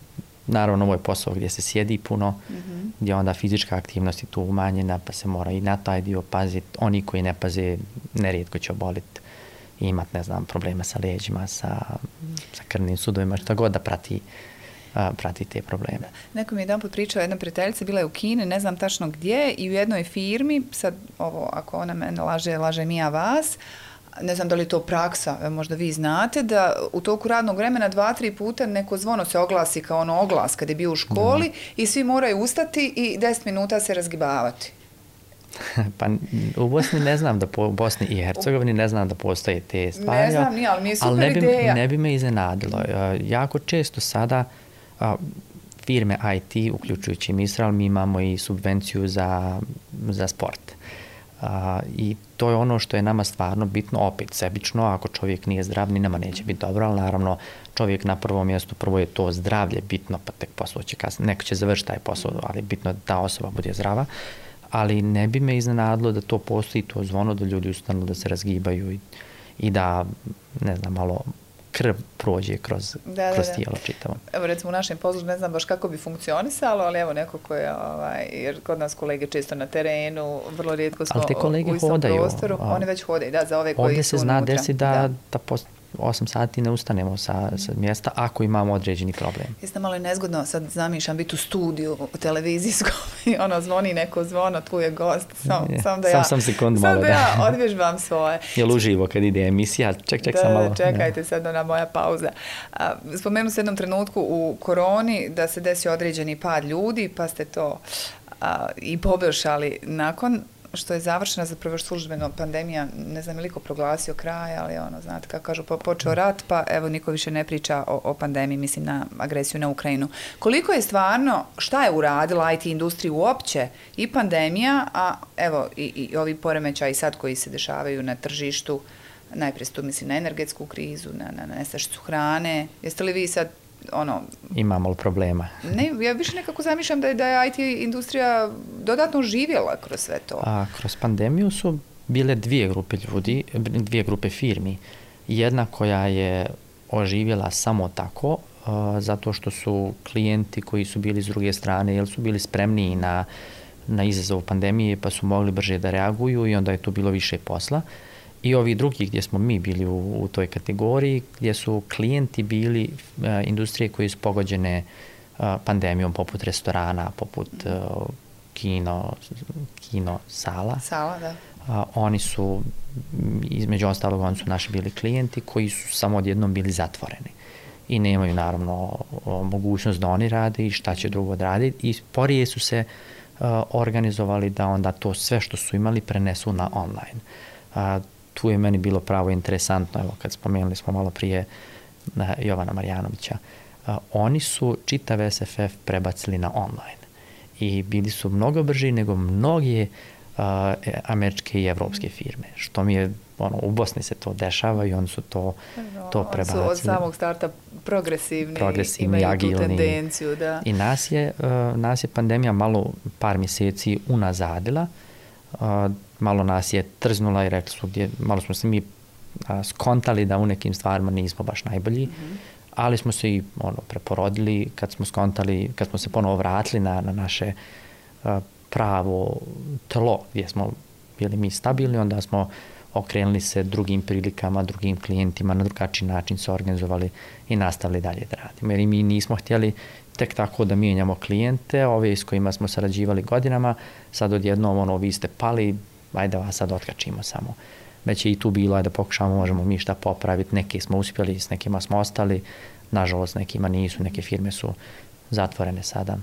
naravno ovo je posao gdje se sjedi puno, Mm-hmm. gdje onda fizička aktivnost je tu umanjena, pa se mora i na taj dio paziti. Oni koji ne paze, nerijetko će oboliti i imati, ne znam, problema sa leđima, sa, sa krvnim sudovima, što god da prati, a, prati te probleme. Da. Neko mi je jedan put pričao, jedna prijateljica bila je u Kini, ne znam tačno gdje, i u jednoj firmi, sad ovo, ako ona mene laže, laže mi ja vas, ne znam da li je to praksa, možda vi znate, da u toku radnog vremena dva, tri puta neko zvono se oglasi kao ono oglas kad je bio u školi, da. I svi moraju ustati i deset minuta se razgibavati. Pa u Bosni ne znam da po Bosni i Hercegovini ne znam da postoje te stvari. Ne znam ni, ali mi je super ali ne bi, ideja. ne bi me iznenadilo. Jako često sada firme I T, uključujući Mistral, mi imamo i subvenciju za, za sport. Uh, i to je ono što je nama stvarno bitno, opet sebično, ako čovjek nije zdrav, ni nama neće biti dobro, ali naravno čovjek na prvom mjestu, prvo je to zdravlje bitno, pa tek posao će kasnije, neko će završiti taj posao, ali bitno da ta osoba bude zdrava, ali ne bi me iznenadilo da to postoji, to zvono, da ljudi ustanu, da se razgibaju i, i da, ne znam, malo krv prođe kroz, da, kroz da, da. tijelo čitavo. Evo recimo u našem poslu ne znam baš kako bi funkcionisalo, ali evo neko ko je, ovaj, jer kod nas kolege često na terenu, vrlo rijetko smo u istom hodaju, prostoru. A, oni već hodaju, da, za ove koji su ovdje se zna desi da, da. da post, osam sati ne ustanemo sa, sa mjesta ako imamo određeni problem. Jeste malo nezgodno, sad zamišljam biti u studiju u televizijskom i ono zvoni neko zvono, tu je gost, sam, je, sam da sam, ja, sam sekundu sam malo, da ja odvježbam svoje. Jel uživo kad ide emisija, ček, ček da, sam malo. Da, čekajte sad na moja pauza. A, spomenu se jednom trenutku u koroni da se desio određeni pad ljudi, pa ste to a, i poboljšali nakon što je završena zapravo službeno pandemija, ne znam iliko proglasio kraj, ali ono, znate kako kažu, počeo rat, pa evo niko više ne priča o, o pandemiji, mislim na agresiju na Ukrajinu. Koliko je stvarno, šta je uradila I T industriju uopće i pandemija, a evo i, i ovi poremećaji sad koji se dešavaju na tržištu, najprije tu mislim na energetsku krizu, na, na, na nestašicu hrane, jeste li vi sad ono... Imamo li problema? Ne, ja više nekako zamišljam da je, da je I T industrija dodatno živjela kroz sve to. A, kroz pandemiju su bile dvije grupe ljudi, dvije grupe firmi. Jedna koja je oživjela samo tako, uh, zato što su klijenti koji su bili s druge strane, jer su bili spremniji na, na izazov pandemije, pa su mogli brže da reaguju i onda je tu bilo više posla. I ovi drugi gdje smo mi bili u, u toj kategoriji, gdje su klijenti bili uh, industrije koje su pogođene uh, pandemijom, poput restorana, poput uh, kino, kino sala. Sala, da. Uh, oni su, između ostalog, oni su naši bili klijenti koji su samo odjednom bili zatvoreni. I nemaju, naravno, mogućnost da oni rade i šta će drugo odraditi. I sporije su se uh, organizovali da onda to sve što su imali prenesu na online. Uh, tu je meni bilo pravo interesantno, evo kad spomenuli smo malo prije uh, Jovana Marjanovića, uh, oni su čitav S F F prebacili na online i bili su mnogo brži nego mnoge uh, američke i evropske firme, što mi je, ono, u Bosni se to dešava i oni su to, no, to prebacili. Oni su od samog starta progresivni, progresivni, imaju agilni. Tu tendenciju, da. I nas je, uh, nas je pandemija malo par mjeseci unazadila, uh, malo nas je trznula i rekli su gdje, malo smo se mi a, skontali da u nekim stvarima nismo baš najbolji, mm-hmm. ali smo se i ono, preporodili kad smo skontali, kad smo se ponovo vratili na, na naše a, pravo tlo gdje smo bili mi stabilni, onda smo okrenuli se drugim prilikama, drugim klijentima, na drugačiji način se organizovali i nastavili dalje da radimo. Jer i mi nismo htjeli tek tako da mijenjamo klijente, ove s kojima smo sarađivali godinama, sad odjednom ono, vi ste pali, ajde vas sad otkačimo samo. Već je i tu bilo, ajde pokušamo, možemo mi šta popraviti, neke smo uspjeli, s nekima smo ostali, nažalost nekima nisu, neke firme su zatvorene sada.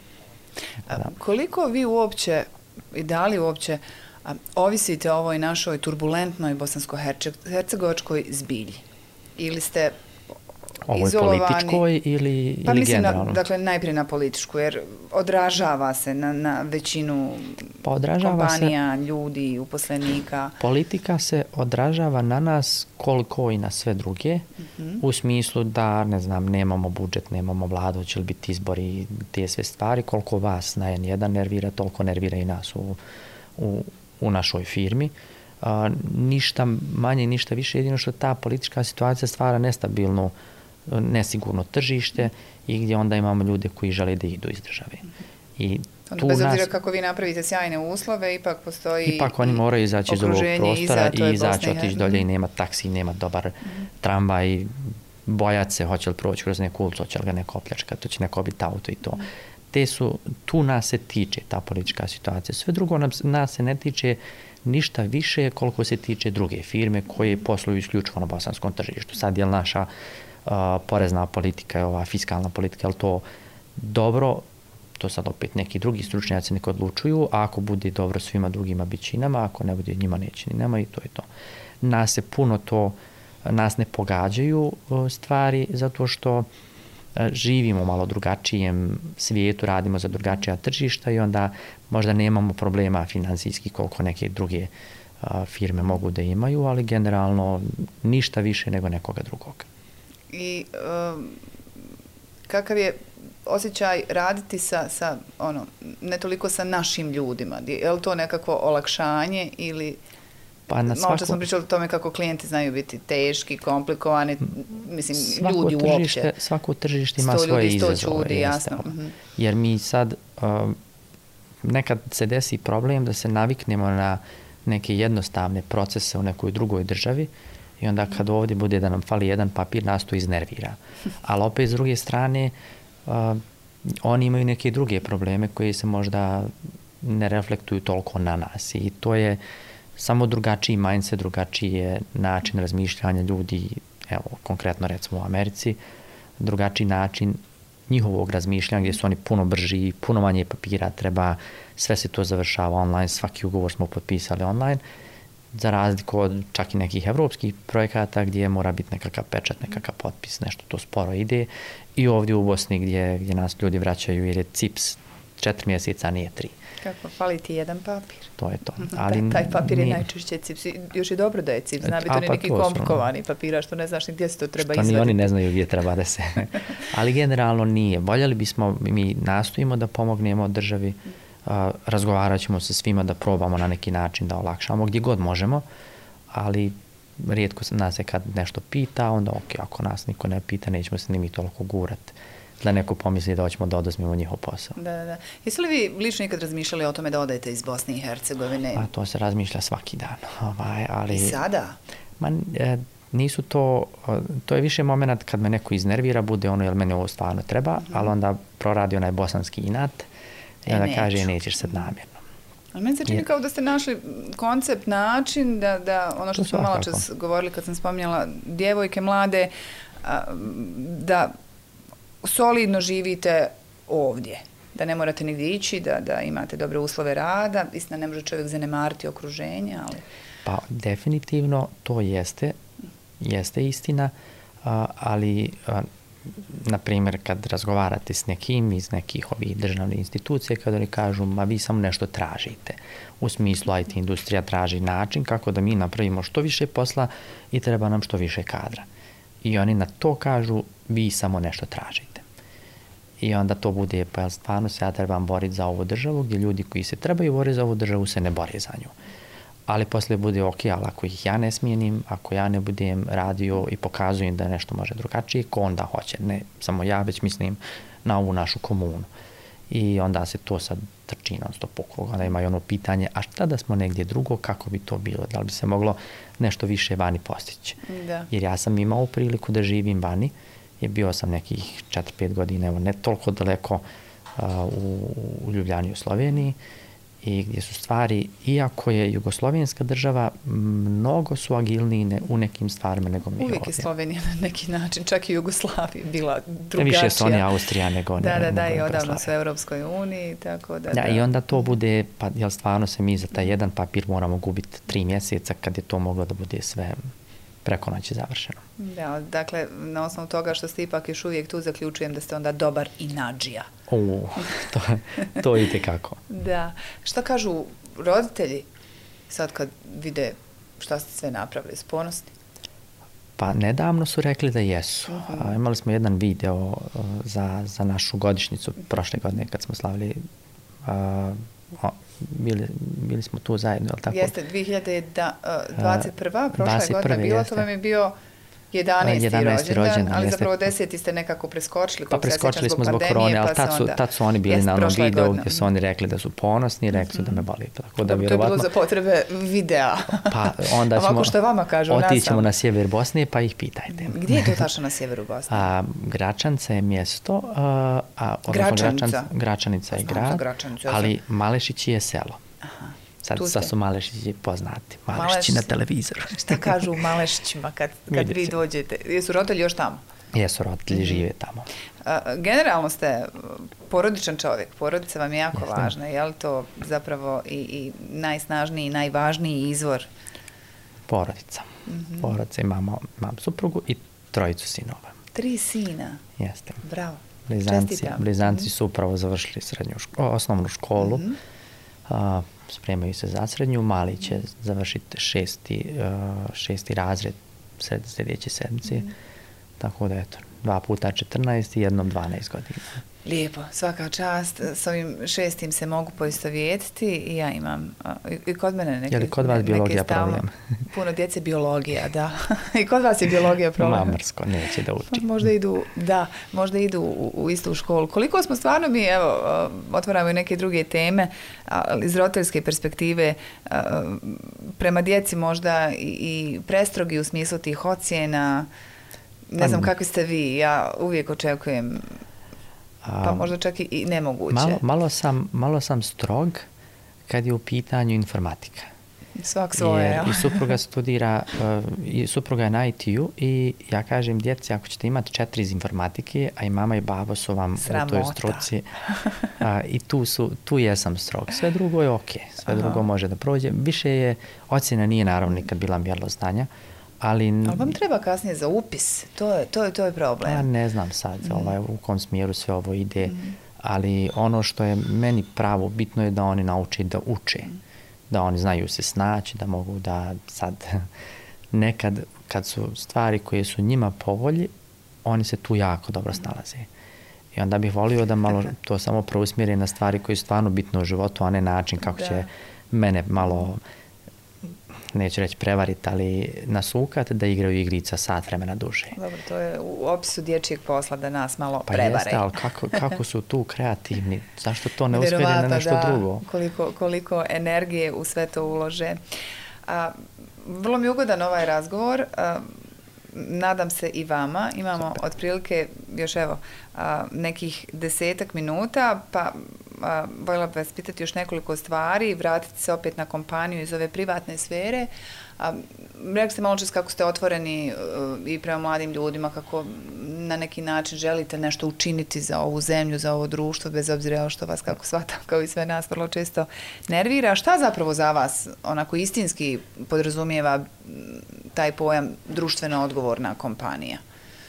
Da. Koliko vi uopće, i da li uopće, a, ovisite o ovoj našoj turbulentnoj bosansko-hercegovačkoj zbilji? Ili ste ovoj izolovani? Političkoj ili, pa ili mislim generalno? Na, dakle, najprije na političku, jer odražava se na, na većinu pa odražava kompanija, se, ljudi, uposlenika. Politika se odražava na nas koliko i na sve druge, mm-hmm. u smislu da, ne znam, nemamo budžet, nemamo vladu, će li biti izbori, te sve stvari, koliko vas na en jedan nervira, toliko nervira i nas u, u, u našoj firmi. Uh, ništa manje, ništa više, jedino što ta politička situacija stvara nestabilnu nesigurno tržište i gdje onda imamo ljude koji žele da idu iz države. I onda bez obzira nas, kako vi napravite sjajne uslove, ipak postoji ipak oni moraju izaći iz ovog prostora iza, i izaći, otići dolje i nema taksi, nema dobar mm-hmm. tramvaj, bojati se hoće li proći kroz neku ulicu, hoće li ga neko opljačkati, to će neko obiti auto i to. Mm. Te su, tu nas se tiče ta politička situacija. Sve drugo nam, nas se ne tiče ništa više koliko se tiče druge firme koje posluju isključivo na bosanskom tržištu. Sad je li naša uh, porezna politika, ova fiskalna politika, je li to dobro, to sad opet neki drugi stručnjaci neko odlučuju, a ako bude dobro svima drugima bit će i nama, ako ne bude njima neće ni nama i to je to. Nas se puno to, nas ne pogađaju stvari zato što živimo malo drugačijem svijetu, radimo za drugačija tržišta i onda možda nemamo problema finansijski koliko neke druge a, firme mogu da imaju, ali generalno ništa više nego nekoga drugog. I um, kakav je osjećaj raditi sa, sa ono, ne toliko sa našim ljudima? Je li to nekako olakšanje ili... Pa na svako... Malo smo pričali o tome kako klijenti znaju biti teški, komplikovani, mislim, svako ljudi tržište, uopće. Svako tržište ima svoje izazove. sto ljudi, sto čudi, jasno. Uh-huh. Jer mi sad, uh, nekad se desi problem da se naviknemo na neke jednostavne procese u nekoj drugoj državi i onda kad ovdje bude da nam fali jedan papir, nas to iznervira. Ali opet s druge strane, uh, oni imaju neke druge probleme koje se možda ne reflektuju toliko na nas i to je samo drugačiji mindset, drugačiji je način razmišljanja ljudi, evo, konkretno recimo u Americi, drugačiji način njihovog razmišljanja gdje su oni puno brži, puno manje papira treba, sve se to završava online, svaki ugovor smo potpisali online, za razliku od čak i nekih evropskih projekata gdje mora biti nekakav pečat, nekakav potpis, nešto to sporo ide i ovdje u Bosni gdje, gdje nas ljudi vraćaju jer je C I P S četiri mjeseca, nije tri. Kako, fali ti jedan papir. To je to. Ali taj, taj papir je nije... najčešće C I P S. Još je dobro da je C I P S. Zna biti oni neki komplikovani papira što ne znaš ni gdje se to treba što izvaditi. Što ni oni ne znaju gdje treba da se... Ali generalno nije. Voljeli bismo, mi nastojimo da pomognemo državi, uh, razgovarat ćemo sa svima da probamo na neki način da olakšamo gdje god možemo, ali rijetko nas se kad nešto pita, onda ok, ako nas niko ne pita, nećemo se ni mi toliko gurati da neko pomisli da hoćemo da oduzmemo njihov posao. Da, da, da. Jeste li vi lično ikad razmišljali o tome da odete iz Bosne i Hercegovine? Pa to se razmišlja svaki dan. Ovaj, ali, I sada? Ma, e, nisu to, to je više moment kad me neko iznervira, bude ono, jel meni ovo stvarno treba, mm-hmm. ali onda proradi onaj bosanski inat i onda e, kaže, nećeš sad namjerno. Ali meni se čini kao da ste našli koncept, način da, da ono što smo malo čas govorili kad sam spominjala djevojke mlade, da solidno živite ovdje, da ne morate nigdje ići, da, da imate dobre uslove rada, istina ne može čovjek zanemariti okruženje, ali... Pa definitivno to jeste, jeste istina, a, ali a, na primjer kad razgovarate s nekim iz nekih ovih državnih institucija, kada oni kažu, ma vi samo nešto tražite, u smislu I T industrija traži način kako da mi napravimo što više posla i treba nam što više kadra. I oni na to kažu, vi samo nešto tražite. I onda to bude, pa stvarno se ja trebam boriti za ovu državu, gdje ljudi koji se trebaju boriti za ovu državu se ne bore za nju. Ali poslije bude ok, ali ako ih ja ne smijenim, ako ja ne budem radio i pokazujem da nešto može drugačije, ko onda hoće? Ne samo ja, već mislim na ovu našu komunu. I onda se to sad trči non stop okolo. Onda imaju ono pitanje, a šta da smo negdje drugo, kako bi to bilo? Da li bi se moglo nešto više vani postići? Da. Jer ja sam imao priliku da živim vani, je bio sam nekih četiri pet godina, evo ne toliko daleko uh, u, u Ljubljani u Sloveniji i gdje su stvari, iako je jugoslovenska država, mnogo su agilniji ne, u nekim stvarima nego mi Uvijek ovdje. Je Slovenija na neki način, čak i Jugoslavija bila drugačija. Više su oni Austrija nego da, ne. Da, da, i odavno su u Europskoj uniji, tako da, da. da. I onda to bude, pa jel stvarno se mi za taj jedan papir moramo gubiti tri mjeseca kad je to moglo da bude sve preko noći završeno. Da, dakle, na osnovu toga što ste ipak još uvijek tu, zaključujem da ste onda dobar inadžija. U, to, to vidite kako. Da. Šta kažu roditelji sad kad vide šta ste sve napravili, s ponosni? Pa nedavno su rekli da jesu. Uh-huh. A, imali smo jedan video uh, za, za našu godišnjicu prošle godine kad smo slavili uh, o, Bili, bili smo tu zajedno, ali tako? Jeste, dvije hiljade dvadeset prva, prošle godine bilo, to vam je bio jedanaesti rođendan, ali zapravo deseti ste nekako preskočili. Pa preskočili smo zbog korone, ali tad su, tad su oni bili na onom videu gdje su oni rekli da su ponosni i rekli su da me boli. Tako da, to je bilo za potrebe videa. Pa onda ćemo, što vama kažu, otićemo na sjever Bosne pa ih pitajte. Gdje je to tačno na sjeveru Bosne? A, Gračanca je mjesto, a, a, Gračanica? Gračanca, Gračanica je grad, ali Malešić je selo. Aha. Sad, sad su Malešići poznati. Malešići na televizoru. Šta kažu u Malešićima kad, kad vi dođete? Jesu roditelji još tamo? Jesu, roditelji mm-hmm. žive tamo. A, generalno ste porodičan čovjek. Porodica vam je jako Jeste. važna. Je li to zapravo i, i najsnažniji i najvažniji izvor? Porodica. Mm-hmm. Porodica. Imamo, imam suprugu i trojicu sinova. Tri sina? Jeste. Bravo. Blizanci, blizanci mm-hmm. su upravo završili srednju ško, osnovnu školu. Mm-hmm. A, spremaju se za srednju, mali će završiti šesti, uh, šesti razred sred, sljedeće sedmice. Mm. Tako da, eto, dva puta četrnaest i jednom dvanaest godina. Lijepo, svaka čast. S ovim šestim se mogu poistovjetiti i ja imam, uh, i kod mene neke... Je li kod vas biologija problem? Puno djece biologija, da. I kod vas je biologija problem. Mamrsko, neće da uči. Možda idu, da, možda idu u, u istu školu. Koliko smo stvarno mi, evo, uh, otvaramo i neke druge teme, uh, iz roditeljske perspektive, uh, prema djeci možda i, i prestrogi u smislu tih ocjena. Ne znam kakvi ste vi, ja uvijek očekujem... Pa možda čak i nemoguće. Malo, malo, sam, malo sam strog kad je u pitanju informatika. Svak svoje, Jer i supruga studira, uh, i supruga je na I T-u i ja kažem djeci, ako ćete imati četiri iz informatike, a i mama i babo su vam Sramota. u toj struci, uh, i tu, su, tu jesam strog. Sve drugo je okej, okay. sve Aha. drugo može da prođe. Više je, ocjena nije naravno nikad bila mjerilo znanja, ali... Ali vam treba kasnije za upis, to je, to je, to je problem. Ja ne znam sad mm. ovaj, u kom smjeru sve ovo ide, mm. ali ono što je meni pravo bitno je da oni nauče da uče, mm. da oni znaju se snaći, da mogu da sad nekad kad su stvari koje su njima po volji, oni se tu jako dobro snalaze. I onda bih volio da malo to samo preusmjeri na stvari koje su stvarno bitno u životu, a ne način kako da. će mene malo... neću reći prevariti, ali nasukati da igraju igrica sat vremena duže. Dobro, to je u opisu dječjeg posla da nas malo pa prevare. Pa jeste, ali kako, kako su tu kreativni? Zašto to ne uspjeli na nešto da, drugo? Koliko, koliko energije u sve to ulože. A, vrlo mi je ugodan ovaj razgovor. A, nadam se i vama. Imamo Super. otprilike još evo a, nekih desetak minuta, pa a, voljela bih vas pitati još nekoliko stvari, vratiti se opet na kompaniju iz ove privatne sfere. A, rekli ste malo čas kako ste otvoreni uh, i prema mladim ljudima, kako na neki način želite nešto učiniti za ovu zemlju, za ovo društvo, bez obzira što vas, kako shvatam, kao i sve nas, vrlo često nervira. Šta zapravo za vas onako istinski podrazumijeva taj pojam društveno odgovorna kompanija?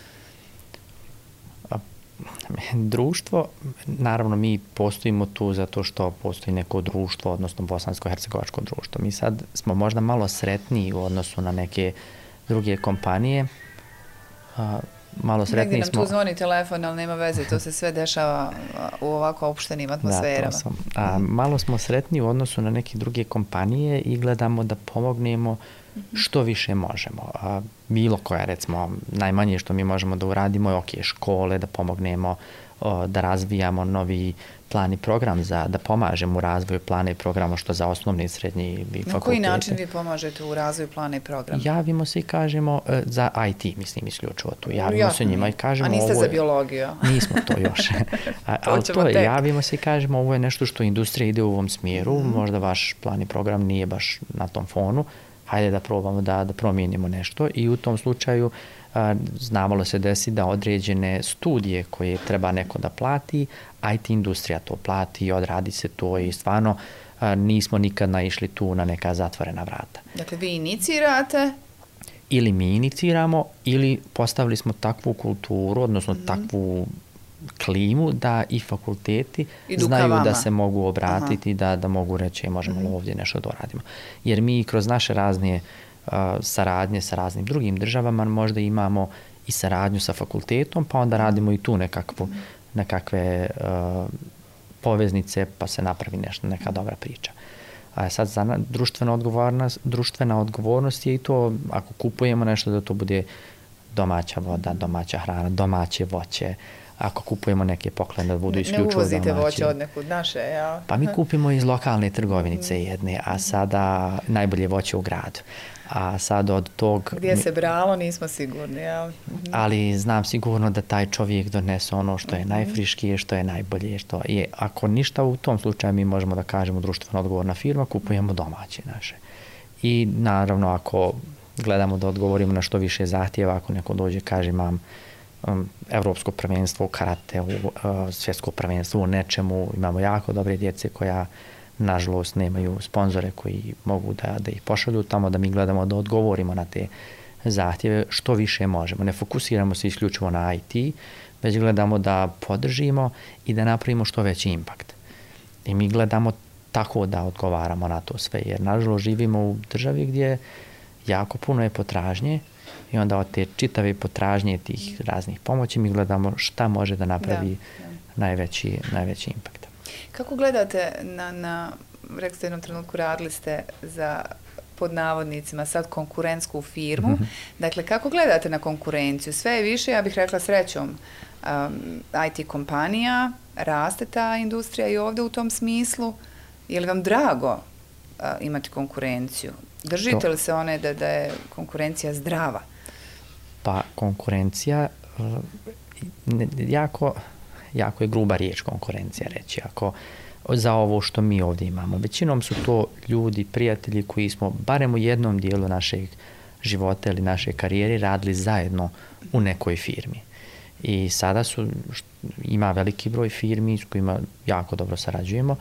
Društvo, naravno mi postojimo tu zato što postoji neko društvo, odnosno bosansko-hercegovačko društvo. Mi sad smo možda malo sretniji u odnosu na neke druge kompanije. A, malo sretniji Negdje nam smo... tu zvoni telefon, ali nema veze, to se sve dešava u ovako opuštenim atmosferama. Da, to sam. A, malo smo sretniji u odnosu na neke druge kompanije i gledamo da pomognemo što više možemo. A, bilo koja, recimo, najmanje što mi možemo da uradimo je ok, škole, da pomognemo, o, da razvijamo novi plan i program, za, da pomažemo u razvoju plana i programa što za osnovne i srednje i fakultete. Na koji način vi pomažete u razvoju plana i programa? Javimo se i kažemo, za I T, mislim, isključivo tu. Javimo Jasno. se njima i kažemo... A niste ovo za je, biologiju? Nismo to još. A, ali to je, javimo se i kažemo, ovo je nešto što industrija ide u ovom smjeru, mm. možda vaš plan i program nije baš na tom fonu, hajde da probamo da, da promijenimo nešto i u tom slučaju a, znavalo se desi da određene studije koje treba neko da plati, I T industrija to plati i odradi se to i stvarno a, nismo nikad naišli tu na neka zatvorena vrata. Dakle, vi inicirate? Ili mi iniciramo ili postavili smo takvu kulturu, odnosno mm-hmm. takvu klimu da i fakulteti Idu znaju da se mogu obratiti, da, da mogu reći možemo mm-hmm. ovdje nešto da uradimo. Jer mi kroz naše razne uh, saradnje sa raznim drugim državama možda imamo i saradnju sa fakultetom, pa onda radimo i tu nekakvu, mm-hmm. nekakve uh, poveznice, pa se napravi nešto, neka dobra priča. A sad za društvena odgovornost, društvena odgovornost je i to, ako kupujemo nešto, da to bude domaća voda, domaća hrana, domaće voće. Ako kupujemo neke poklone da budu isključivo domaće. Ne uvozite voće od nekud naše, ja? Pa mi kupimo iz lokalne trgovinice jedne, a sada najbolje voće u gradu. A sad od tog... Gdje se bralo, nismo sigurni, ja? Ali znam sigurno da taj čovjek donese ono što je najfriškije, što je najbolje, što je... Ako ništa u tom slučaju mi možemo da kažemo društveno odgovorna firma, kupujemo domaće naše. I naravno ako gledamo da odgovorimo na što više zahtjeva, ako neko dođe kaže imam um, evropsko prvenstvo u karate, u uh, svjetsko prvenstvo u nečemu, imamo jako dobre djece koja nažalost nemaju sponzore koji mogu da, da ih pošalju tamo, da mi gledamo da odgovorimo na te zahtjeve što više možemo. Ne fokusiramo se isključivo na I T, već gledamo da podržimo i da napravimo što veći impakt. I mi gledamo tako da odgovaramo na to sve, jer nažalost živimo u državi gdje jako puno je potražnje i onda od te čitave potražnje tih raznih pomoći mi gledamo šta može da napravi da, da. Najveći, najveći impakt. Kako gledate na, na rekli ste jednom trenutku radili ste za pod navodnicima sad konkurentsku firmu, mm-hmm. dakle kako gledate na konkurenciju? Sve je više, ja bih rekla srećom, um, I T kompanija, raste ta industrija i ovdje u tom smislu. Je li vam drago uh, imati konkurenciju? Držite li se one da, da je konkurencija zdrava? Pa konkurencija, uh, ne, jako, jako je gruba riječ konkurencija reći. Ako za ovo što mi ovdje imamo. Većinom su to ljudi, prijatelji koji smo barem u jednom dijelu našeg života ili naše karijere radili zajedno u nekoj firmi. I sada su, ima veliki broj firmi s kojima jako dobro sarađujemo.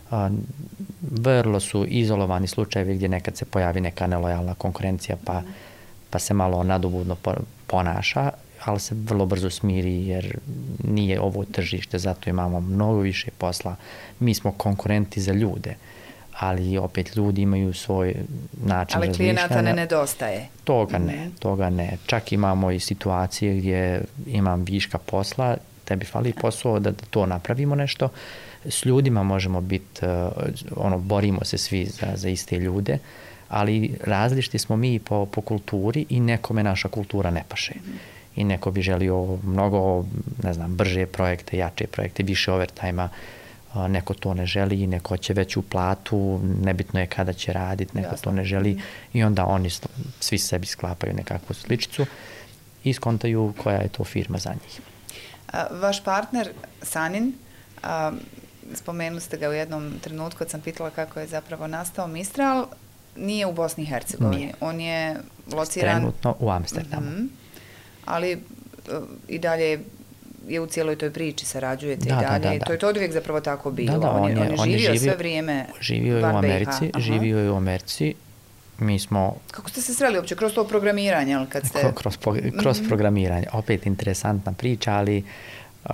Vrlo su izolovani slučajevi gdje nekad se pojavi neka nelojalna konkurencija pa, pa se malo nadobudno ponaša, ali se vrlo brzo smiri jer nije ovo tržište, zato imamo mnogo više posla. Mi smo konkurenti za ljude, ali opet ljudi imaju svoj način ali razmišljanja. Ali klijenata ne nedostaje? Toga ne, toga ne. Čak imamo i situacije gdje imam viška posla, tebi fali posao da, da to napravimo nešto. S ljudima možemo biti, ono, borimo se svi za, za iste ljude, ali različiti smo mi po, po kulturi i nekome naša kultura ne paše. I neko bi želio mnogo, ne znam, brže projekte, jače projekte, više overtime-a, neko to ne želi, neko će veću platu, nebitno je kada će raditi, neko Jasno. To ne želi i onda oni svi sebi sklapaju nekakvu sličicu i skontaju koja je to firma za njih. A, vaš partner, Sanin, a, spomenuli ste ga u jednom trenutku kad sam pitala kako je zapravo nastao Mistral, nije u Bosni i Hercegovini. On je lociran... Trenutno u Amsterdamu. Mm-hmm. Ali uh, i dalje je u cijeloj toj priči, sarađujete da, i dalje. Da, da, da. To je to od uvijek zapravo tako bilo. Da, da, on, on, je, on je on živio, živio sve vrijeme živio je u Americi, živio je u Americi. Mi smo... Kako ste se sreli uopće? Kroz to programiranje? Ali kad ste... Kroz, kroz mm-hmm. programiranje. Opet interesantna priča, ali uh,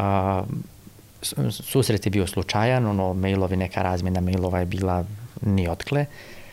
susret je bio slučajan, ono, mailovi, neka razmjena mailova je bila ni otkle,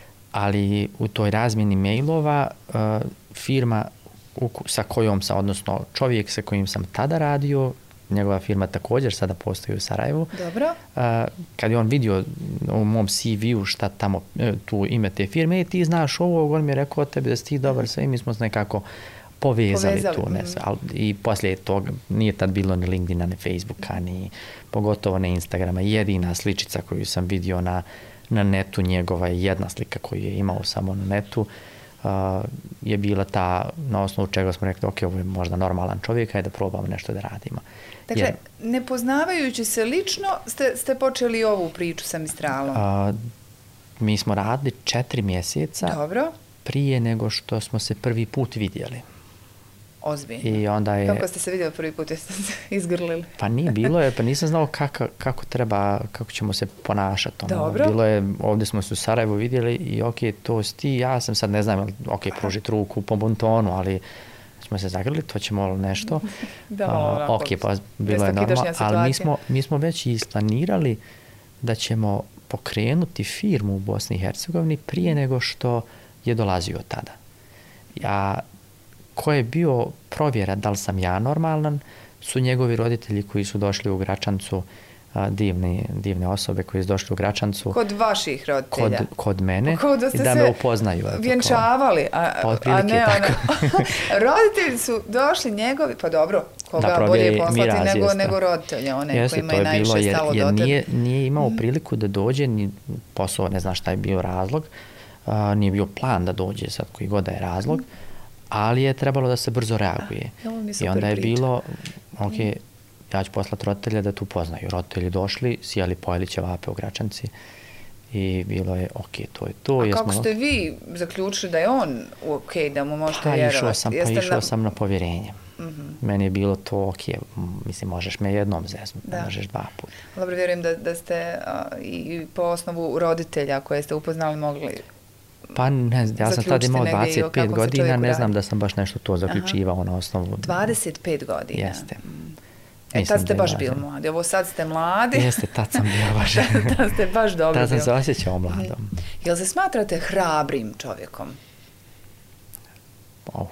ali u toj razmjeni mailova uh, firma sa kojom sam, odnosno čovjek sa kojim sam tada radio, njegova firma također sada postoji u Sarajevu. Dobro. Uh, kad je on vidio u mom C V-u šta tamo, tu ime te firme, e, ti znaš ovo, on mi je rekao tebi da si ti dobar sve i mi smo se nekako povezali, povezali. tu. Ne, ali, i poslije toga nije tad bilo ni LinkedIna, ni Facebooka, ni pogotovo ne Instagrama. Jedina sličica koju sam vidio na, na netu njegova je jedna slika koju je imao samo na netu. Uh, je bila ta, na osnovu čega smo rekli, ok, ovo je možda normalan čovjek, ajde da probamo nešto da radimo. Dakle, Jer, ne poznavajući se lično, ste, ste počeli ovu priču sa Mistralom? Uh, mi smo radili četiri mjeseca Dobro. prije nego što smo se prvi put vidjeli. Ozbiljno. I onda je... Kako ste se vidjeli prvi put, jeste se izgrlili? Pa nije, bilo je, pa nisam znao kako, kako treba, kako ćemo se ponašati. Ono. Dobro. Bilo je, ovdje smo se u Sarajevu vidjeli i ok, to si ti, ja sam sad, ne znam, ok, pružiti ruku po bontonu, ali smo se zagrlili, to ćemo nešto. da, uh, ok, pa bilo je normalno, ali mi smo, mi smo već isplanirali da ćemo pokrenuti firmu u Bosni i Hercegovini prije nego što je dolazio tada. Ja, ko je bio provjera da li sam ja normalan, su njegovi roditelji koji su došli u Gračancu a, divni, divne osobe koje su došli u Gračancu. Kod vaših roditelja? Kod, kod mene da i da me upoznaju. Vjenčavali, a, a ne ona. Roditelji su došli njegovi, pa dobro, koga da, bolje je poslati miraz, nego, nego roditelja, one jeste, koji imaju najviše bilo, stalo jer, jer do tebe. Nije, nije imao mm. priliku da dođe, ni posao, ne znam šta je bio razlog, a, nije bio plan da dođe sad koji god da je razlog, mm. ali je trebalo da se brzo reaguje. A, I onda je bilo, ok, mm. ja ću poslati roditelja da tu poznaju. Roditelji došli, sjeli, pojeli ćevape u Gračanci i bilo je ok, to je to. A Jesmo... kako ste vi zaključili da je on ok, da mu možete pa, vjerovati? Išao sam, pa išao na... sam na povjerenje. Mm-hmm. Meni je bilo to ok, mislim, možeš me jednom zeznuti, ne možeš dva puta. Dobro, vjerujem da, da ste a, i po osnovu roditelja koje ste upoznali mogli... Pa ne, ja sam tada imao dvadeset pet godina, ne znam da sam baš nešto to zaključivao. Aha. Na osnovu... dvadeset pet godina? Jeste. E, tad ste baš bili mladi. Ovo sad ste mladi. Jeste, tad sam bio baš. Tad ste baš dobro tad sam bili. se osjećao mladom. Mm. Jel se smatrate hrabrim čovjekom? Oh,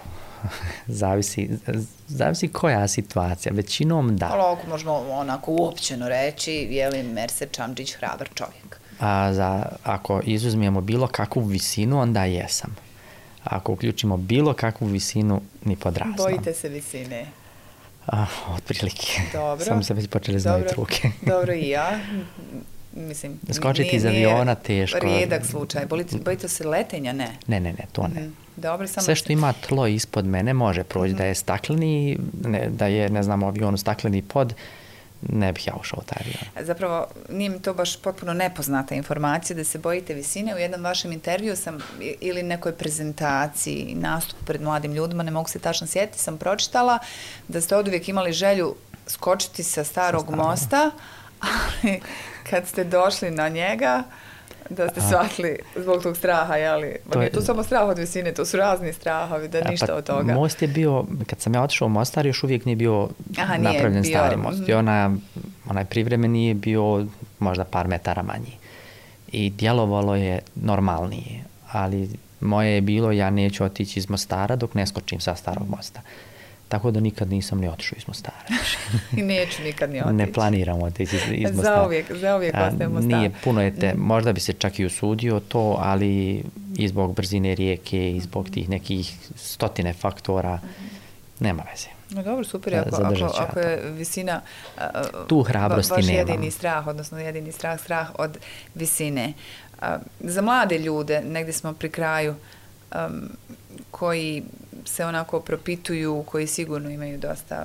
zavisi, zavisi koja situacija. Većinom da. Ali ako možemo onako uopćeno reći, je li Merser Čamdžić hrabar čovjek? A za, ako izuzmijemo bilo kakvu visinu, onda jesam. Ako uključimo bilo kakvu visinu, ni pod raznom. Bojite se visine? A, otprilike. Dobro. Samo se već počeli znojiti ruke. Dobro i ja. Mislim, skočiti iz aviona teško. Rijedak slučaj. Bojite se letenja? Ne. Ne, ne, ne, to ne. Mm. Dobro, samo sve što ima tlo ispod mene može proći. Mm. Da je stakleni, ne, da je, ne znam, u avionu stakleni pod, ne bih ja ušao u taj avion. Zapravo, nije mi to baš potpuno nepoznata informacija da se bojite visine. U jednom vašem intervju sam, ili nekoj prezentaciji, nastupu pred mladim ljudima, ne mogu se tačno sjetiti, sam pročitala da ste oduvijek imali želju skočiti sa starog sa mosta, ali kad ste došli na njega, da ste shvatili zbog tog straha, jeli? To nije tu samo strah od visine, to su razni strahovi, da ništa pa, od toga. Most je bio, kad sam ja otišao u Mostar, još uvijek nije bio Aha, napravljen nije bio, stari most. I ona, onaj privremeni je bio možda par metara manji. I djelovalo je normalnije, ali moje je bilo, ja neću otići iz Mostara dok ne skočim sa starog mosta. Tako da nikad nisam ni otišao iz Mostara. I neću nikad ni otići. Ne planiram otići iz, iz Mostara. Zauvijek, zauvijek ostaje Mostar. Nije, puno je te, možda bi se čak i usudio to, ali i zbog brzine rijeke, i zbog tih nekih stotine faktora, nema veze. No dobro, super, ako, ako, ako je visina uh, tu hrabrosti vaš nemam. jedini strah, odnosno jedini strah, strah od visine. Uh, za mlade ljude, negdje smo pri kraju, um, koji se onako propituju, koji sigurno imaju dosta,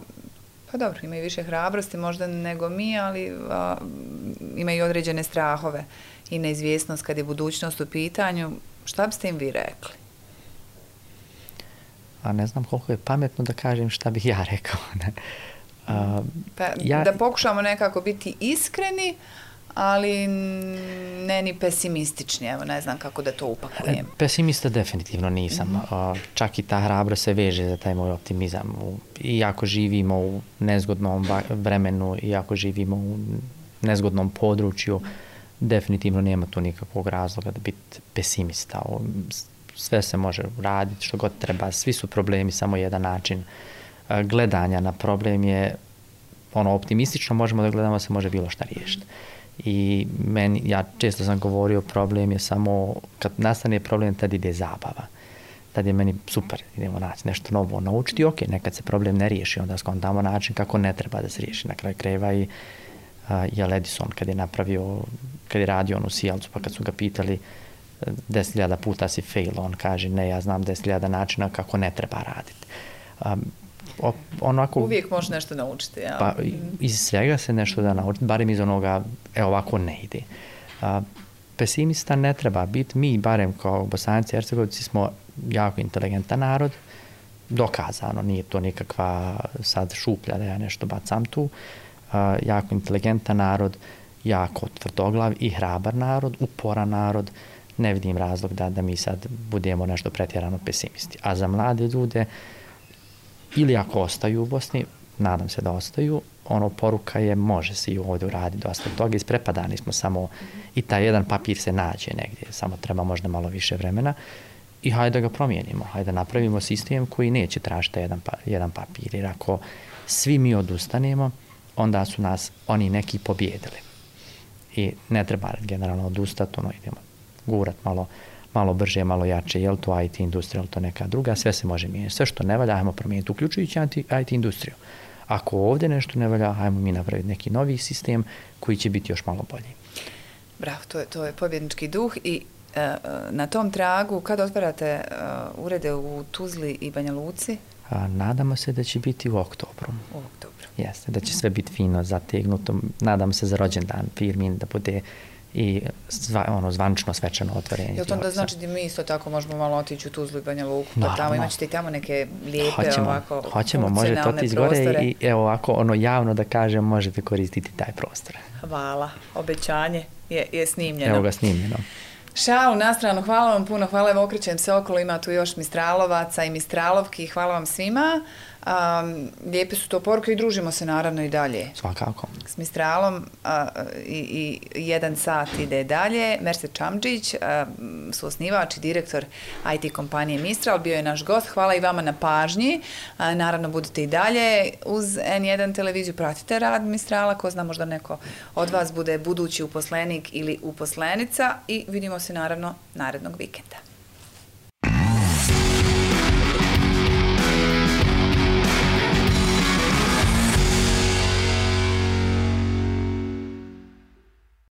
pa dobro, imaju više hrabrosti možda nego mi, ali a, imaju određene strahove i neizvjesnost kad je budućnost u pitanju. Šta biste im vi rekli? A ne znam koliko je pametno da kažem šta bih ja rekao. Ne? A, pa, ja... Da pokušamo nekako biti iskreni, ali ne ni pesimistični, evo ne znam kako da to upakujem. Pesimista definitivno nisam. Mm-hmm. Čak i ta hrabra se veže za taj moj optimizam. Iako živimo u nezgodnom vremenu, iako živimo u nezgodnom području, definitivno nema tu nikakvog razloga da biti pesimista. Sve se može raditi što god treba. Svi su problemi, samo jedan način gledanja na problem je ono optimistično, možemo da gledamo, se može bilo šta riješiti. I meni, ja često sam govorio, problem je samo, kad nastane problem, tad ide zabava. Tad je meni super, idemo naći nešto novo naučiti, ok, nekad se problem ne riješi, onda skontamo način kako ne treba da se riješi. Na kraju krajeva i uh, Jel Edison, kad je napravio, kad je radio onu sijalcu, pa kad su ga pitali deset hiljada puta si fail, on kaže, ne, ja znam deset hiljada načina kako ne treba raditi. Um, Onako, uvijek možeš nešto naučiti. Ja. Pa iz svega se nešto da naučiti, barem iz onoga, evo ovako ne ide. A, pesimista ne treba biti, mi barem kao Bosanci i Hercegovci smo jako inteligentan narod, dokazano, nije to nikakva sad šuplja da ja nešto bacam tu, a, jako inteligentan narod, jako tvrdoglav i hrabar narod, uporan narod, ne vidim razlog da, da mi sad budemo nešto pretjerano pesimisti. A za mlade ljude, ili ako ostaju u Bosni, nadam se da ostaju, ono poruka je može se i ovdje uraditi dosta toga, isprepadani smo samo i taj jedan papir se nađe negdje, samo treba možda malo više vremena i hajde da ga promijenimo, hajde da napravimo sistem koji neće tražiti jedan, pa, jedan papir, jer ako svi mi odustanemo, onda su nas oni neki pobijedili. I ne treba generalno odustati, ono idemo gurat malo, malo brže, malo jače, je li to I T industrija, je li to neka druga, sve se može mijenjati. Sve što ne valja, ajmo promijeniti, uključujući I T industriju. Ako ovdje nešto ne valja, ajmo mi napraviti neki novi sistem koji će biti još malo bolji. Bravo, to je, to je pobjednički duh i e, na tom tragu, kad otvarate e, urede u Tuzli i Banja Luci? A, nadamo se da će biti u oktobru. U oktobru. Jeste, da će sve biti fino zategnuto. Nadam se za rođendan firmin da bude i zva, ono, zvančno svečano otvorenje. Jel to onda znači da mi isto tako možemo malo otići u Tuzlu i Banja Luku? Pa tamo imaćete i tamo neke lijepe hoćemo, ovako hoćemo, možete otići gore i evo ovako ono javno da kažem možete koristiti taj prostor. Hvala, obećanje je, je snimljeno. Evo ga snimljeno. Šalu na stranu, hvala vam puno, hvala, evo okrećem se okolo, ima tu još Mistralovaca i Mistralovki, hvala vam svima. Um, lijepe su to poruke i družimo se naravno i dalje. Svakako. S Mistralom uh, i, i jedan sat ide dalje. Mersed Čamđić, uh, su osnivač i direktor I T kompanije Mistral, bio je naš gost. Hvala i vama na pažnji. Uh, naravno budete i dalje uz N jedan televiziju, pratite rad Mistrala, ko zna možda neko od vas bude budući uposlenik ili uposlenica i vidimo se naravno narednog vikenda.